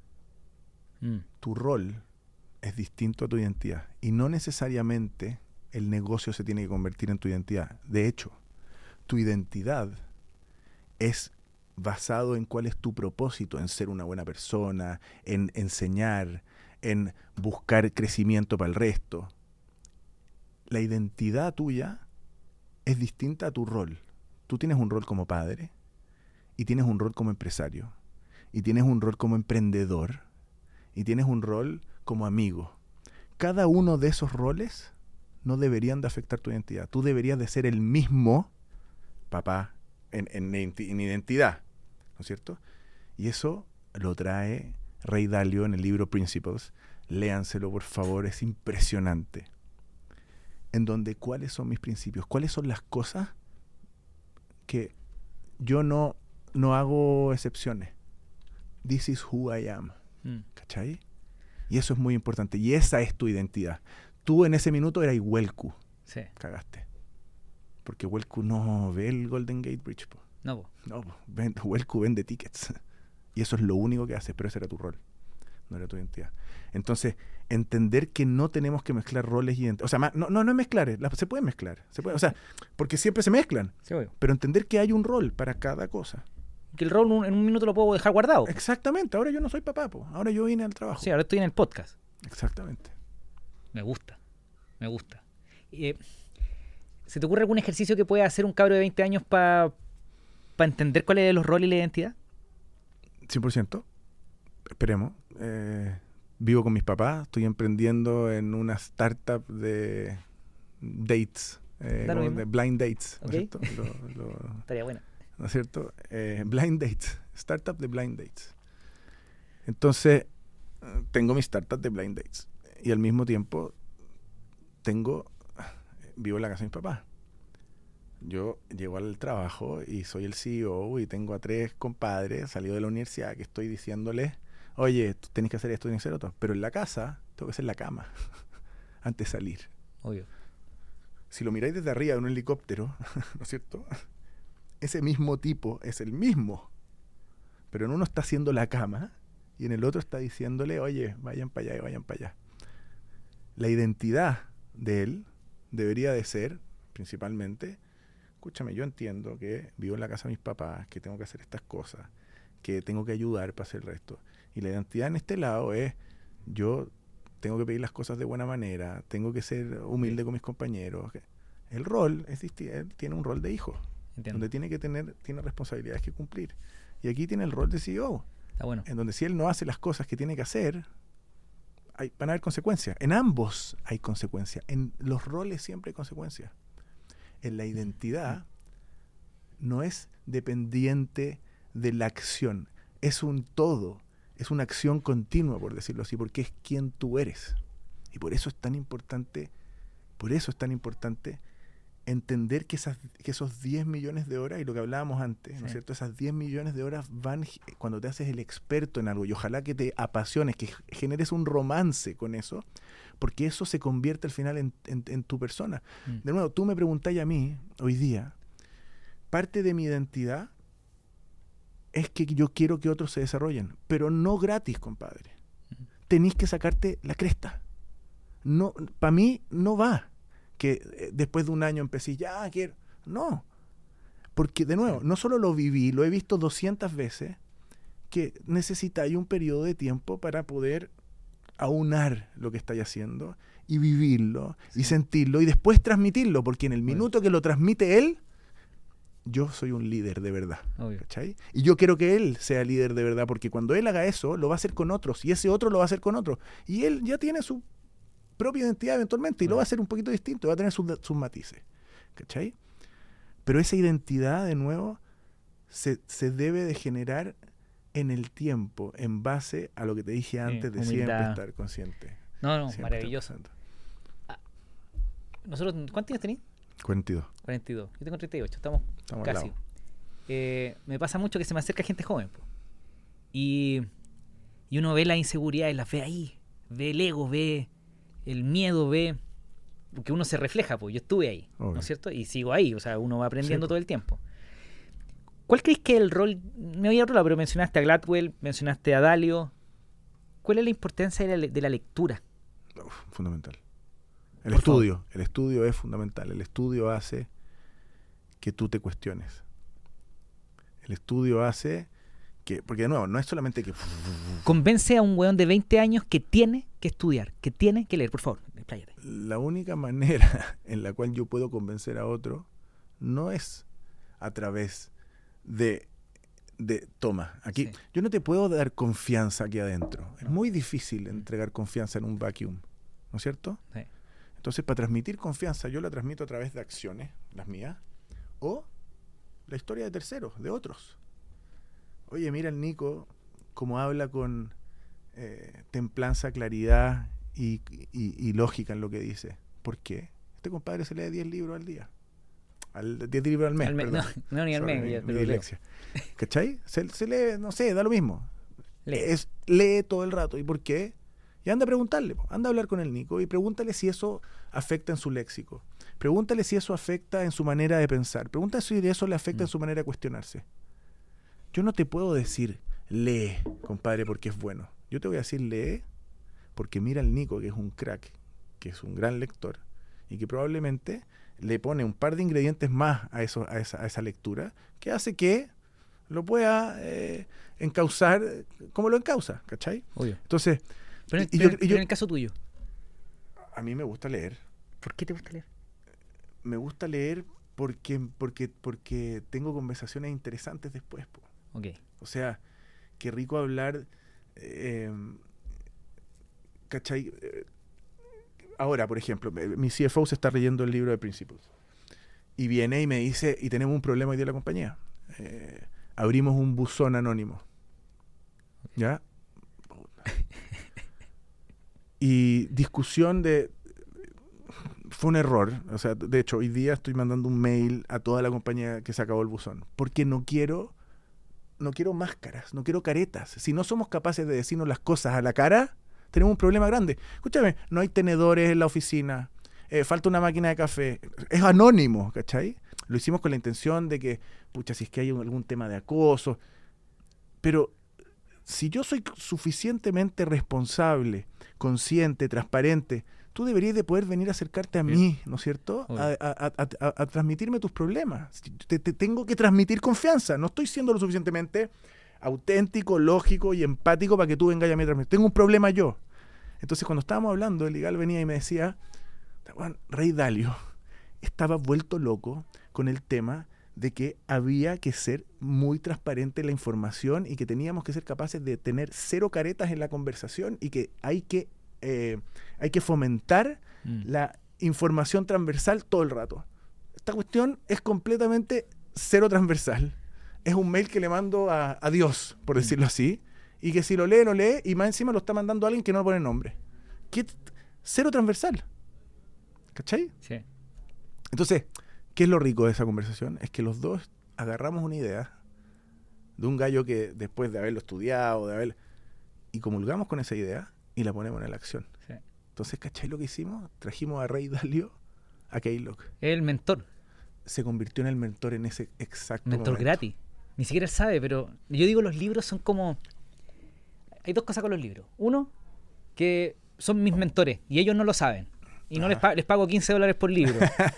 Mm. Tu rol es distinto a tu identidad y no necesariamente el negocio se tiene que convertir en tu identidad. De hecho, tu identidad es basado en cuál es tu propósito, en ser una buena persona, en enseñar, en buscar crecimiento para el resto. La identidad tuya es distinta a tu rol. Tú tienes un rol como padre y tienes un rol como empresario y tienes un rol como emprendedor y tienes un rol como amigo. Cada uno de esos roles no deberían de afectar tu identidad. Tú deberías de ser el mismo papá en, en, en identidad, ¿no es cierto? Y eso lo trae Ray Dalio en el libro Principles. Léanselo, por favor, es impresionante. En donde, ¿cuáles son mis principios? ¿Cuáles son las cosas que yo no, no hago excepciones? This is who I am. Mm. ¿Cachai? Y eso es muy importante. Y esa es tu identidad. Tú en ese minuto eras Huelcu. Sí. Cagaste. Porque Huelcu no ve el Golden Gate Bridge. Po. No, po. No, po. Ven, Huelcu vende tickets. Y eso es lo único que hace, pero ese era tu rol. No era tu identidad. Entonces, entender que no tenemos que mezclar roles y identidades. O sea, ma- no, no, no es mezclar. la- Se puede mezclar. Se puede, o sea, porque siempre se mezclan. Sí, obvio. Pero entender que hay un rol para cada cosa. Que el rol un- en un minuto lo puedo dejar guardado. Exactamente. Ahora yo no soy papá, po. Ahora yo vine al trabajo. Sí, ahora estoy en el podcast. Exactamente. Me gusta. Me gusta. Eh, ¿Se te ocurre algún ejercicio que pueda hacer un cabro de veinte años para pa entender cuál es los roles y la identidad? cien por ciento. Esperemos. Eh, vivo con mis papás. Estoy emprendiendo en una startup de dates. Eh, Da lo como mismo. de blind dates. ¿No Ok. es cierto? Lo- lo- Estaría buena. ¿No es cierto? Eh, blind dates. Startup de blind dates. Entonces, eh, tengo mi startup de blind dates. Y al mismo tiempo, tengo... Vivo en la casa de mis papás. Yo llego al trabajo y soy el C E O y tengo a tres compadres salidos de la universidad que estoy diciéndoles, oye, tú tenés que hacer esto, tenés que hacer otro. Pero en la casa tengo que hacer la cama antes de salir. Obvio. Si lo miráis desde arriba de un helicóptero, ¿no es cierto? Ese mismo tipo es el mismo. Pero en uno está haciendo la cama y en el otro está diciéndole, oye, vayan para allá y vayan para allá. La identidad de él debería de ser, principalmente, escúchame, yo entiendo que vivo en la casa de mis papás, que tengo que hacer estas cosas, que tengo que ayudar para hacer el resto. Y la identidad en este lado es, yo tengo que pedir las cosas de buena manera, tengo que ser humilde con mis compañeros. El rol, es disti- él tiene un rol de hijo, Entiendo. donde tiene que tener, tiene responsabilidades que cumplir. Y aquí tiene el rol de C E O, Está bueno. en donde si él no hace las cosas que tiene que hacer, hay, van a haber consecuencias. En ambos hay consecuencias. En los roles siempre hay consecuencias. En la identidad no es dependiente de la acción. es un todo, es una acción continua, por decirlo así, porque es quien tú eres. Y por eso es tan importante, por eso es tan importante entender que, esas, que esos diez millones de horas, y lo que hablábamos antes, sí. ¿no es cierto? Esas diez millones de horas van cuando te haces el experto en algo, y ojalá que te apasiones, que generes un romance con eso, porque eso se convierte al final en, en, en tu persona. Mm. De nuevo, tú me preguntás a mí, hoy día, parte de mi identidad es que yo quiero que otros se desarrollen, pero no gratis, compadre. Mm. Tenís que sacarte la cresta. No, para mí no va que después de un año empecé, ya quiero. No. Porque, de nuevo, no solo lo viví, lo he visto doscientas veces, que necesitáis un periodo de tiempo para poder aunar lo que estáis haciendo y vivirlo, sí. y sentirlo, y después transmitirlo, porque en el minuto bueno. que lo transmite él, yo soy un líder de verdad. ¿Cachai? Y yo quiero que él sea líder de verdad, porque cuando él haga eso, lo va a hacer con otros, y ese otro lo va a hacer con otros. Y él ya tiene su propia identidad eventualmente, y lo va a hacer un poquito distinto, va a tener sus, sus matices, ¿cachai? Pero esa identidad, de nuevo, se, se debe de generar en el tiempo, en base a lo que te dije antes, sí, de siempre estar consciente. No, no, maravilloso. Ah, nosotros, ¿cuántos años tenés? cuarenta y dos. cuarenta y dos. Yo tengo treinta y ocho, estamos, estamos casi. Eh, me pasa mucho que se me acerca gente joven, po. Y, y uno ve las inseguridades, las ve ahí, ve el ego, ve el miedo, ve, porque uno se refleja, pues yo estuve ahí, okay. ¿no es cierto? Y sigo ahí, o sea, uno va aprendiendo sí, todo el tiempo. ¿Cuál crees que es el rol? Me había hablado, pero mencionaste a Gladwell, mencionaste a Dalio. ¿Cuál es la importancia de la, de la lectura? Uf, fundamental. El Por estudio, favor. el estudio es fundamental. El estudio hace que tú te cuestiones. El estudio hace que, porque de nuevo, no es solamente que... Convence a un weón de veinte años que tiene que estudiar, que tiene que leer. Por favor, expláyate. La única manera en la cual yo puedo convencer a otro no es a través de, de toma, aquí, sí. yo no te puedo dar confianza aquí adentro. No. Es muy difícil entregar confianza en un vacuum, ¿no es cierto? Sí. Entonces, para transmitir confianza, yo la transmito a través de acciones, las mías, o la historia de terceros, de otros. Oye, mira el Nico cómo habla con eh, templanza, claridad y, y, y lógica en lo que dice. ¿Por qué? Este compadre se lee diez libros al día. Al, diez libros al mes, al me, no, no, ni al mes. Mi, mi dislexia. ¿Cachai? Se, se lee, no sé, da lo mismo. Lee. Es, lee todo el rato. ¿Y por qué? Y anda a preguntarle, anda a hablar con el Nico y pregúntale si eso afecta en su léxico. Pregúntale si eso afecta en su manera de pensar. Pregúntale si eso le afecta mm. en su manera de cuestionarse. Yo no te puedo decir, lee, compadre, porque es bueno. Yo te voy a decir, lee, porque mira al Nico, que es un crack, que es un gran lector, y que probablemente le pone un par de ingredientes más a, eso, a, esa, a esa lectura, que hace que lo pueda eh, encauzar como lo encauza, ¿cachai? Obvio. Entonces... Pero, y, pero, yo, y yo, en el caso tuyo. A mí me gusta leer. ¿Por qué te gusta leer? Me gusta leer porque, porque, porque tengo conversaciones interesantes después, po. Okay. O sea, qué rico hablar, eh, ¿cachai? Ahora, por ejemplo, mi C F O se está leyendo el libro de Principles y viene y me dice, y tenemos un problema hoy día en la compañía. Eh, abrimos un buzón anónimo. ¿Ya? Y discusión de... Fue un error. O sea, de hecho, hoy día estoy mandando un mail a toda la compañía que se acabó el buzón. Porque no quiero... No quiero máscaras, no quiero caretas. Si no somos capaces de decirnos las cosas a la cara, tenemos un problema grande. Escúchame, no hay tenedores en la oficina, eh, falta una máquina de café. Es anónimo, ¿cachai? Lo hicimos con la intención de que, pucha, si es que hay algún tema de acoso. Pero si yo soy suficientemente responsable, consciente, transparente, tú deberías de poder venir a acercarte a mí, ¿no es cierto? A, a, a, a, a transmitirme tus problemas. Te, te tengo que transmitir confianza. No estoy siendo lo suficientemente auténtico, lógico y empático para que tú vengas a mí a transmitir. Tengo un problema yo. Entonces, cuando estábamos hablando, el Igal venía y me decía, bueno, Rey Dalio estaba vuelto loco con el tema de que había que ser muy transparente en la información y que teníamos que ser capaces de tener cero caretas en la conversación y que hay que Eh, hay que fomentar mm. la información transversal todo el rato. Esta cuestión es completamente cero transversal. es un mail que le mando a, a Dios, por decirlo así, y que si lo lee, lo lee, y más encima lo está mandando a alguien que no le pone nombre. ¿Qué? Cero transversal. ¿Cachai? Sí. Entonces, ¿qué es lo rico de esa conversación? Es que los dos agarramos una idea de un gallo que después de haberlo estudiado, de haber y comulgamos con esa idea y la ponemos en la acción. Sí. Entonces, ¿cachai lo que hicimos? Trajimos a Ray Dalio a Keylog. El mentor. Se convirtió en el mentor en ese exacto Mentor momento. gratis. Ni siquiera él sabe, pero yo digo los libros son como... Hay dos cosas con los libros. Uno, que son mis mentores y ellos no lo saben. Y no Ah. les, pa- les pago quince dólares por libro.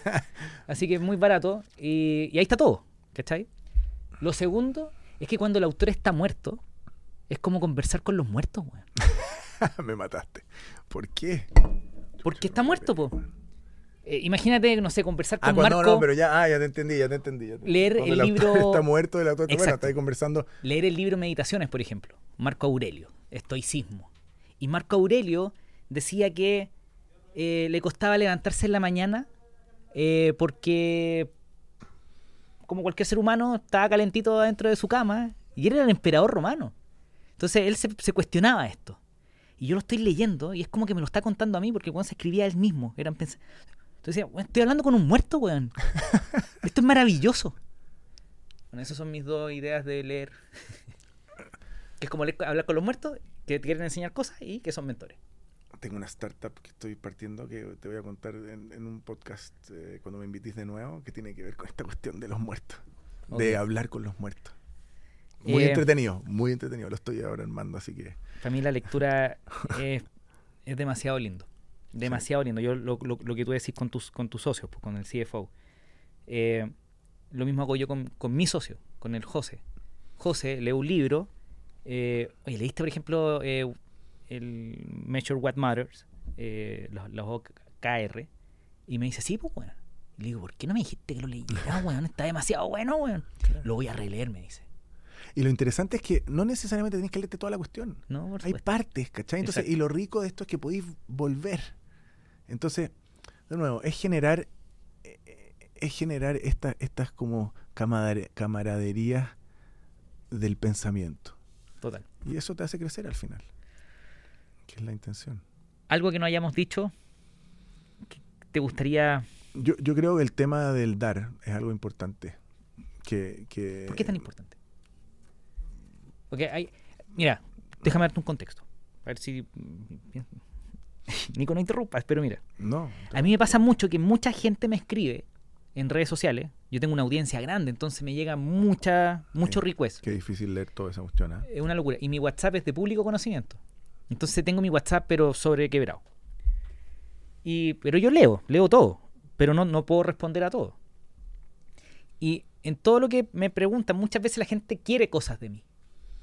Así que es muy barato. Y, y ahí está todo. ¿Cachai? Lo segundo es que cuando el autor está muerto, es como conversar con los muertos, weón. Me mataste. ¿Por qué? Porque está muerto, po. Eh, imagínate, no sé, conversar con Ah, cuando, Marco, no, no, pero ya, ah, ya te entendí, ya te entendí. Ya te entendí. leer Cuando el autor libro- está muerto, el autor está bueno, Exacto. está ahí conversando. leer el libro Meditaciones, por ejemplo. Marco Aurelio, Estoicismo. Y Marco Aurelio decía que eh, le costaba levantarse en la mañana eh, porque, como cualquier ser humano, estaba calentito dentro de su cama y él era el emperador romano. Entonces él se, se cuestionaba esto. Y yo lo estoy leyendo y es como que me lo está contando a mí porque cuando se escribía él mismo. Eran pens- Entonces decía, "Weón, estoy hablando con un muerto, weón. Esto es maravilloso". Bueno, esas son mis dos ideas de leer. Que es como leer- hablar con los muertos, que te quieren enseñar cosas y que son mentores. Tengo una startup que estoy partiendo que te voy a contar en, en un podcast eh, cuando me invitís de nuevo, que tiene que ver con esta cuestión de los muertos. Ok. De hablar con los muertos. Muy Eh, entretenido, muy entretenido. Lo estoy ahora armando, así que... Para mí la lectura es, es demasiado lindo. Demasiado lindo. Yo lo, lo, lo que tú decís con tus, con tus socios, pues, con el C F O. Eh, lo mismo hago yo con, con mi socio, con el José. José lee un libro. Eh, oye, ¿leíste, por ejemplo, eh, el Measure What Matters? Eh, los, los O K R. Y me dice, sí, pues, bueno. Y le digo, ¿por qué no me dijiste que lo leyera, weón? Está demasiado bueno, weón. Claro. Lo voy a releer, me dice. Y lo interesante es que no necesariamente tenés que leerte toda la cuestión. No, por Hay supuesto. partes, ¿cachai? Entonces, Exacto. y lo rico de esto es que podéis volver. Entonces, de nuevo, es generar eh, es generar esta, estas como camadare- camaraderías del pensamiento. Total. Y eso te hace crecer al final. Que es la intención. Algo que no hayamos dicho, que te gustaría... Yo, yo creo que el tema del dar es algo importante. Que, que ¿Por qué es tan importante? Porque hay... Mira, déjame darte un contexto. A ver si... Nico, no interrumpas, pero mira. No. A mí me pasa mucho que mucha gente me escribe en redes sociales. Yo tengo una audiencia grande, entonces me llega mucha, mucho Sí. request. Qué difícil leer toda esa cuestión. ¿eh? Es una locura. Y mi WhatsApp es de público conocimiento. Entonces tengo mi WhatsApp, pero sobrequebrado. Y, pero yo leo, leo todo. Pero no, no puedo responder a todo. Y en todo lo que me preguntan, muchas veces la gente quiere cosas de mí.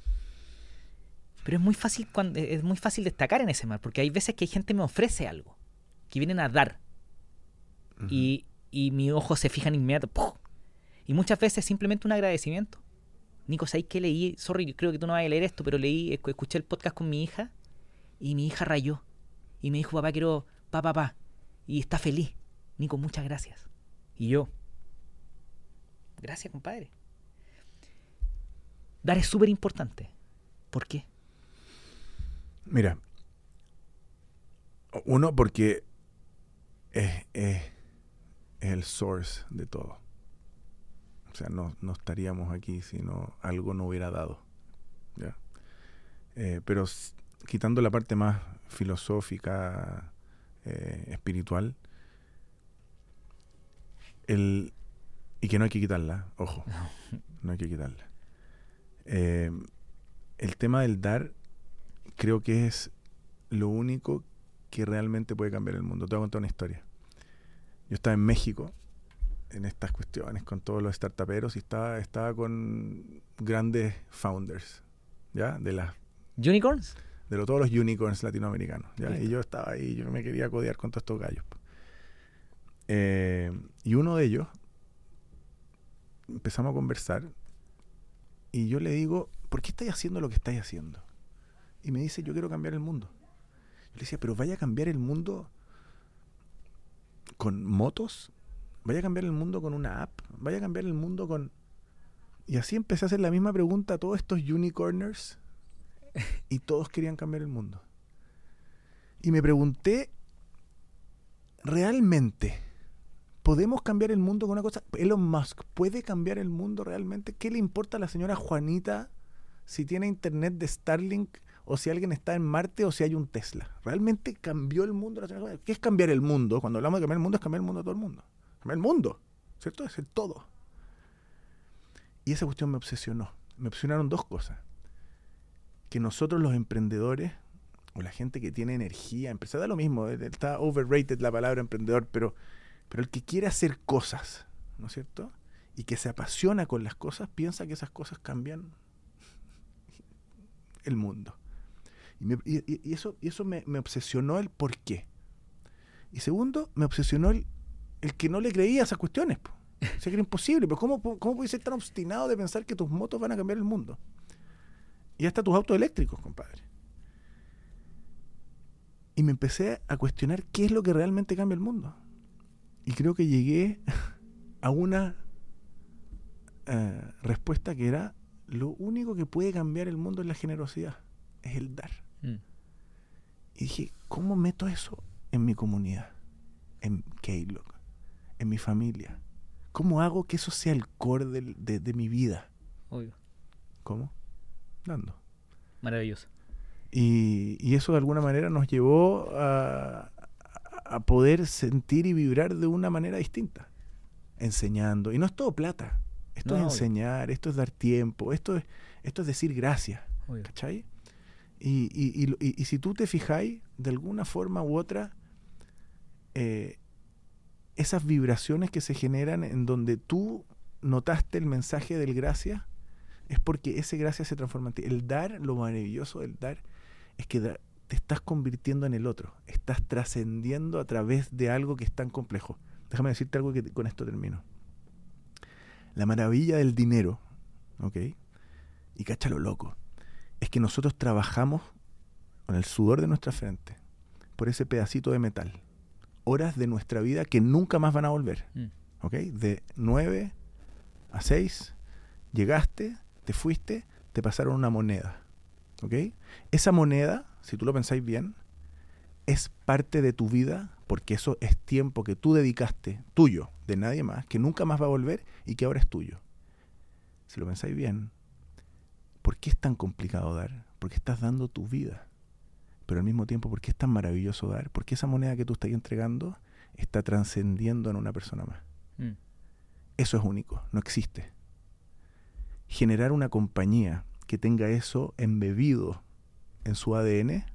Pero es muy fácil cuando, es muy fácil destacar en ese mar, porque hay veces que hay gente que me ofrece algo, que vienen a dar. Ujú. Y, y mi ojo se fija en inmediato. ¡Puf! Y muchas veces simplemente un agradecimiento. Nico, ¿sabes qué leí? Sorry, creo que tú no vas a leer esto, pero leí, escu- escuché el podcast con mi hija y mi hija rayó. Y me dijo, papá, quiero, pa, pa, pa. Y está feliz. Nico, muchas gracias. Y yo, gracias, compadre. Dar es súper importante. ¿Por qué? Mira, uno porque es, es, es el source de todo. O sea, no, no estaríamos aquí si no, algo no hubiera dado. ¿Ya? Eh, pero s- quitando la parte más filosófica, eh, espiritual, el, y que no hay que quitarla, ojo, no hay que quitarla. Eh, el tema del dar creo que es lo único que realmente puede cambiar el mundo. Te voy a contar una historia. Yo estaba en México en estas cuestiones con todos los startuperos y estaba, estaba con grandes founders, ¿ya? De las ¿Unicorns? de lo, todos los unicorns latinoamericanos, ¿ya? Lindo. Y yo estaba ahí, yo me quería codear con todos estos gallos. Eh, y uno de ellos empezamos a conversar y yo le digo, ¿por qué estáis haciendo lo que estáis haciendo? Y me dice, yo quiero cambiar el mundo. Yo le decía, pero ¿vaya a cambiar el mundo con motos? ¿Vaya a cambiar el mundo con una app? ¿Vaya a cambiar el mundo con...? Y así empecé a hacer la misma pregunta a todos estos unicorners y todos querían cambiar el mundo. Y me pregunté, ¿realmente podemos cambiar el mundo con una cosa? Elon Musk, ¿puede cambiar el mundo realmente? ¿Qué le importa a la señora Juanita si tiene internet de Starlink o si alguien está en Marte o si hay un Tesla? ¿Realmente cambió el mundo la señora Juanita? ¿Qué es cambiar el mundo? Cuando hablamos de cambiar el mundo es cambiar el mundo a todo el mundo. Cambiar el mundo, ¿cierto? Es el todo. Y esa cuestión me obsesionó. Me obsesionaron dos cosas. Que nosotros los emprendedores, o la gente que tiene energía, empresa, da lo mismo, está overrated la palabra emprendedor, pero, pero el que quiere hacer cosas, ¿no es cierto? Y que se apasiona con las cosas, piensa que esas cosas cambian el mundo. Y, me, y, y eso, y eso me, me obsesionó el por qué. Y segundo, me obsesionó el, el que no le creía a esas cuestiones. Po. O sea, que era imposible. Pero ¿cómo, cómo puedes ser tan obstinado de pensar que tus motos van a cambiar el mundo? Y hasta tus autos eléctricos, compadre. Y me empecé a cuestionar qué es lo que realmente cambia el mundo. Y creo que llegué a una eh, respuesta que era: lo único que puede cambiar el mundo es la generosidad, es el dar. Mm. Y dije, ¿cómo meto eso en mi comunidad, en Keylog, en mi familia? ¿Cómo hago que eso sea el core de, de, de mi vida? Obvio. ¿Cómo? Dando. Maravilloso. Y, y eso de alguna manera nos llevó a, a poder sentir y vibrar de una manera distinta. Enseñando. Y no es todo plata. Esto no, es enseñar, obvio. Esto es dar tiempo, esto es, esto es decir gracias. Obvio. ¿Cachai? Y, y, y, y, y si tú te fijáis, de alguna forma u otra, eh, esas vibraciones que se generan en donde tú notaste el mensaje del gracias, es porque ese gracias se transforma en ti. El dar, lo maravilloso del dar, es que da, te estás convirtiendo en el otro. Estás trascendiendo a través de algo que es tan complejo. Déjame decirte algo que con esto termino. La maravilla del dinero, ¿ok? Y cacha lo loco, es que nosotros trabajamos con el sudor de nuestra frente por ese pedacito de metal. Horas de nuestra vida que nunca más van a volver. Mm. ¿Ok? De nueve a seis, llegaste, te fuiste, te pasaron una moneda. ¿Ok? Esa moneda, si tú lo pensáis bien, es parte de tu vida, porque eso es tiempo que tú dedicaste, tuyo, de nadie más, que nunca más va a volver y que ahora es tuyo. Si lo pensáis bien, ¿por qué es tan complicado dar? Porque estás dando tu vida. Pero al mismo tiempo, ¿por qué es tan maravilloso dar? Porque esa moneda que tú estás entregando está trascendiendo en una persona más. Mm. Eso es único, no existe. Generar una compañía que tenga eso embebido en su A D N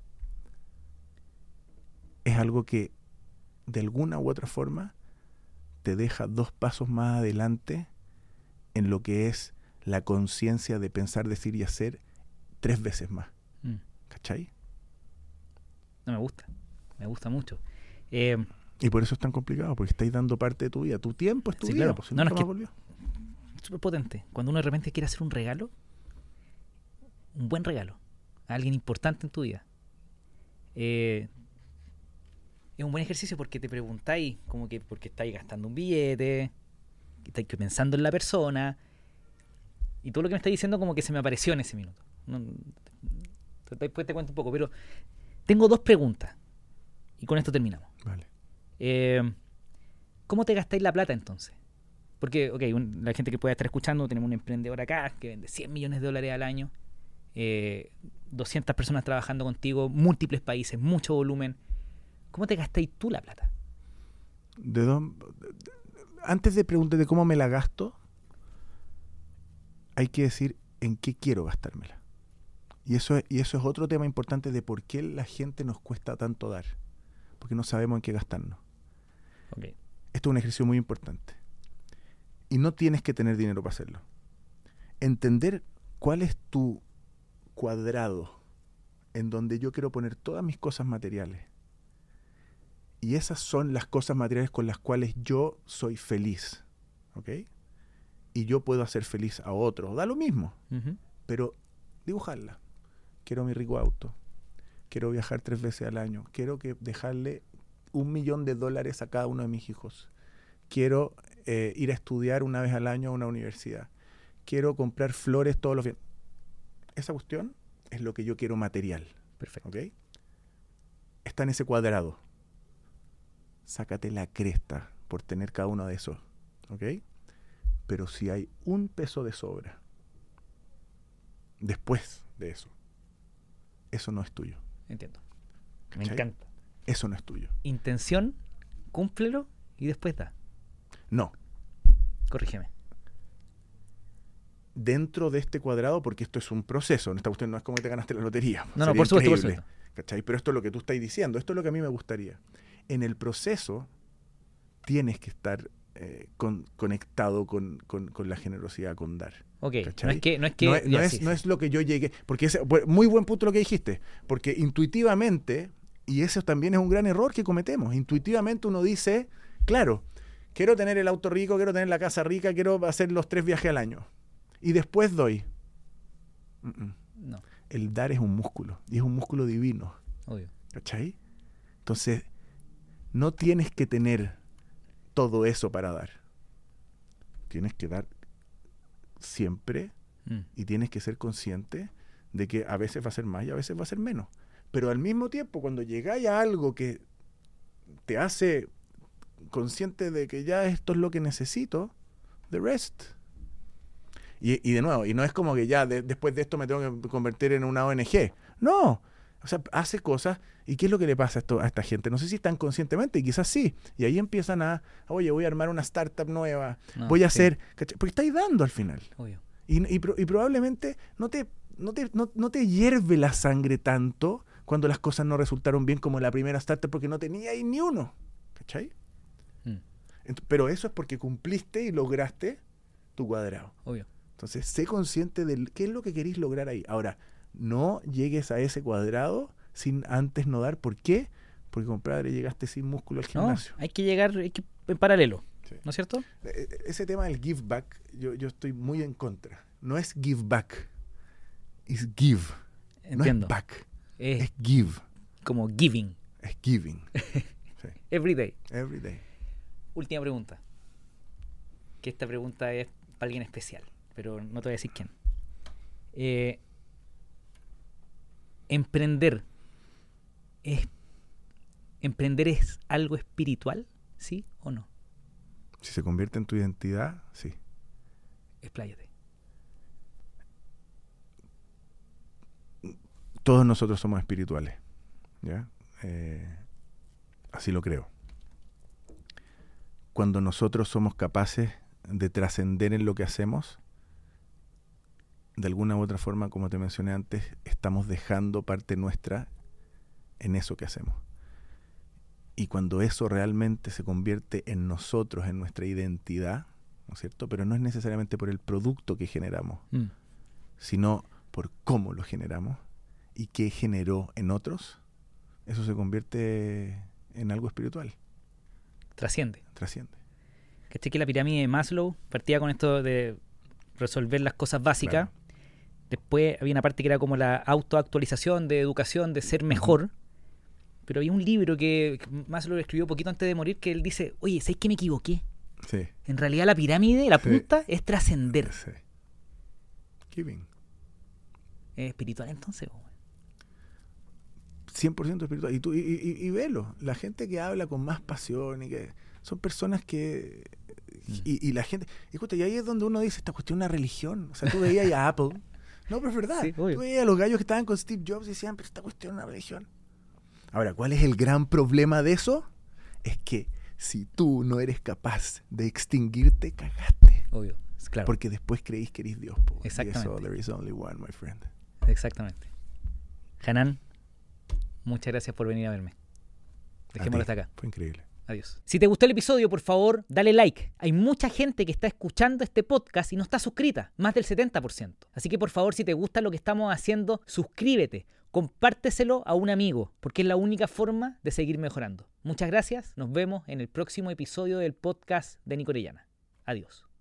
es algo que de alguna u otra forma te deja dos pasos más adelante en lo que es la conciencia de pensar, decir y hacer tres veces más. Mm. ¿Cachai? No, me gusta, me gusta mucho. Eh, y por eso es tan complicado, porque estáis dando parte de tu vida. Tu tiempo es tu sí, vida, claro. pues, si no, nunca no, más volvió. Súper potente. Cuando uno de repente quiere hacer un regalo, un buen regalo, a alguien importante en tu vida, eh, es un buen ejercicio porque te preguntáis, como que porque estáis gastando un billete, que estáis pensando en la persona, y todo lo que me estáis diciendo como que se me apareció en ese minuto. No, después te cuento un poco, pero tengo dos preguntas y con esto terminamos. Vale. Eh, ¿Cómo te gastáis la plata entonces? Porque, ok, un, la gente que pueda estar escuchando, tenemos un emprendedor acá que vende cien millones de dólares al año, eh, doscientas personas trabajando contigo, múltiples países, mucho volumen. ¿Cómo te gastáis tú la plata? ¿De dónde? Antes de preguntarte cómo me la gasto, hay que decir en qué quiero gastármela. Y eso, es, y eso es otro tema importante de por qué la gente nos cuesta tanto dar. Porque no sabemos en qué gastarnos. Okay. Esto es un ejercicio muy importante. Y no tienes que tener dinero para hacerlo. Entender cuál es tu cuadrado en donde yo quiero poner todas mis cosas materiales. Y esas son las cosas materiales con las cuales yo soy feliz. ¿Ok? Y yo puedo hacer feliz a otros. Da lo mismo. Uh-huh. Pero dibujarla. Quiero mi rico auto. Quiero viajar tres veces al año. Quiero que dejarle un millón de dólares a cada uno de mis hijos. Quiero eh, ir a estudiar una vez al año a una universidad. quiero comprar flores todos los días. Esa cuestión es lo que yo quiero material. Perfecto. ¿Ok? Está en ese cuadrado. Sácate la cresta por tener cada uno de esos. ¿Ok? Pero si hay un peso de sobra después de eso, eso no es tuyo. Entiendo. ¿Cachai? Me encanta. Eso no es tuyo. Intención, cúmplelo y después da. No. Corrígeme. Dentro de este cuadrado, porque esto es un proceso, esta cuestión no es como que te ganaste la lotería. No, no, Sería por supuesto, por increíble, supuesto. ¿cachai? Pero esto es lo que tú estás diciendo, esto es lo que a mí me gustaría. En el proceso tienes que estar eh, con, conectado con, con, con la generosidad, con dar. Ok, ¿cachai? no es que... No es, que, no es, no ya, es, sí, no sí. es lo que yo llegué, porque es muy buen punto lo que dijiste, porque intuitivamente, y eso también es un gran error que cometemos, intuitivamente uno dice, claro, quiero tener el auto rico, quiero tener la casa rica, quiero hacer los tres viajes al año. Y después doy. Mm-mm. No, El dar es un músculo. Y es un músculo divino. obvio. ¿Cachai? Entonces, no tienes que tener todo eso para dar. Tienes que dar siempre Mm. y tienes que ser consciente de que a veces va a ser más y a veces va a ser menos. Pero al mismo tiempo, cuando llegáis a algo que te hace consciente de que ya esto es lo que necesito, the rest. Y, y de nuevo, y no es como que ya de, después de esto me tengo que convertir en una O N G. No. O sea, hace cosas. ¿Y qué es lo que le pasa a, esto, a esta gente? No sé si están conscientemente, y quizás sí. Y ahí empiezan a, oye, voy a armar una startup nueva. No, voy a sí, hacer... ¿cachai? Porque estáis dando al final. obvio. Y, y, pro- y probablemente no te, no, te, no, no te hierve la sangre tanto cuando las cosas no resultaron bien como la primera startup porque no tenía ahí ni uno. ¿Cachai? Mm. Ent- pero eso es porque cumpliste y lograste tu cuadrado. Obvio. Entonces, sé consciente de qué es lo que queréis lograr ahí. Ahora, no llegues a ese cuadrado sin antes no dar. ¿Por qué? Porque, compadre, llegaste sin músculo al No, gimnasio. hay que llegar hay que, en paralelo, Sí. ¿no es cierto? Eh, Ese tema del give back, yo, yo estoy muy en contra. No es give back, es give. Entiendo. No es back, Es es give. como giving, Es giving. Sí. every day. Every day. Última pregunta. Que esta pregunta es para alguien especial, pero no te voy a decir quién. Eh, emprender es emprender es algo espiritual, ¿sí o no? Si se convierte en tu identidad, sí. Expláyate. Todos nosotros somos espirituales. ¿Ya? Eh, así lo creo. Cuando nosotros somos capaces de trascender en lo que hacemos, de alguna u otra forma, como te mencioné antes, estamos dejando parte nuestra en eso que hacemos. Y cuando eso realmente se convierte en nosotros, en nuestra identidad, ¿no es cierto? Pero no es necesariamente por el producto que generamos, Mm. sino por cómo lo generamos y qué generó en otros, eso se convierte en algo espiritual, Trasciende. trasciende. ¿Cachai que la pirámide de Maslow partía con esto de resolver las cosas básicas? Claro. Después había una parte que era como la autoactualización, de educación, de ser mejor. Pero había un libro que que Maslow escribió poquito antes de morir que él dice, oye, ¿sabes que me equivoqué? Sí. En realidad la pirámide, la Sí. punta, es trascender. Sí. Giving. ¿Es espiritual entonces? po, weón? cien por ciento espiritual. Y, tú, y, y, y velo, la gente que habla con más pasión y que son personas que... Y, y la gente... Y, escucha, y ahí es donde uno dice, esta cuestión es una religión. O sea, tú veías a Apple. No, pero es verdad. Sí, obvio. Tú veías a los gallos que estaban con Steve Jobs y decían, pero esta cuestión es una religión. Ahora, ¿cuál es el gran problema de eso? Es que si tú no eres capaz de extinguirte, cagaste. Obvio, es claro. Porque después creís que eres Dios. Po. Y Exactamente. eso, there is only one, my friend. Exactamente. Hanan, muchas gracias por venir a verme. Dejémoslo A hasta ti. acá. Fue increíble. Adiós. Si te gustó el episodio, por favor, dale like. Hay mucha gente que está escuchando este podcast y no está suscrita, más del setenta por ciento. Así que por favor, si te gusta lo que estamos haciendo, suscríbete, compárteselo a un amigo, porque es la única forma de seguir mejorando. Muchas gracias, nos vemos en el próximo episodio del podcast de Nico Orellana. Adiós.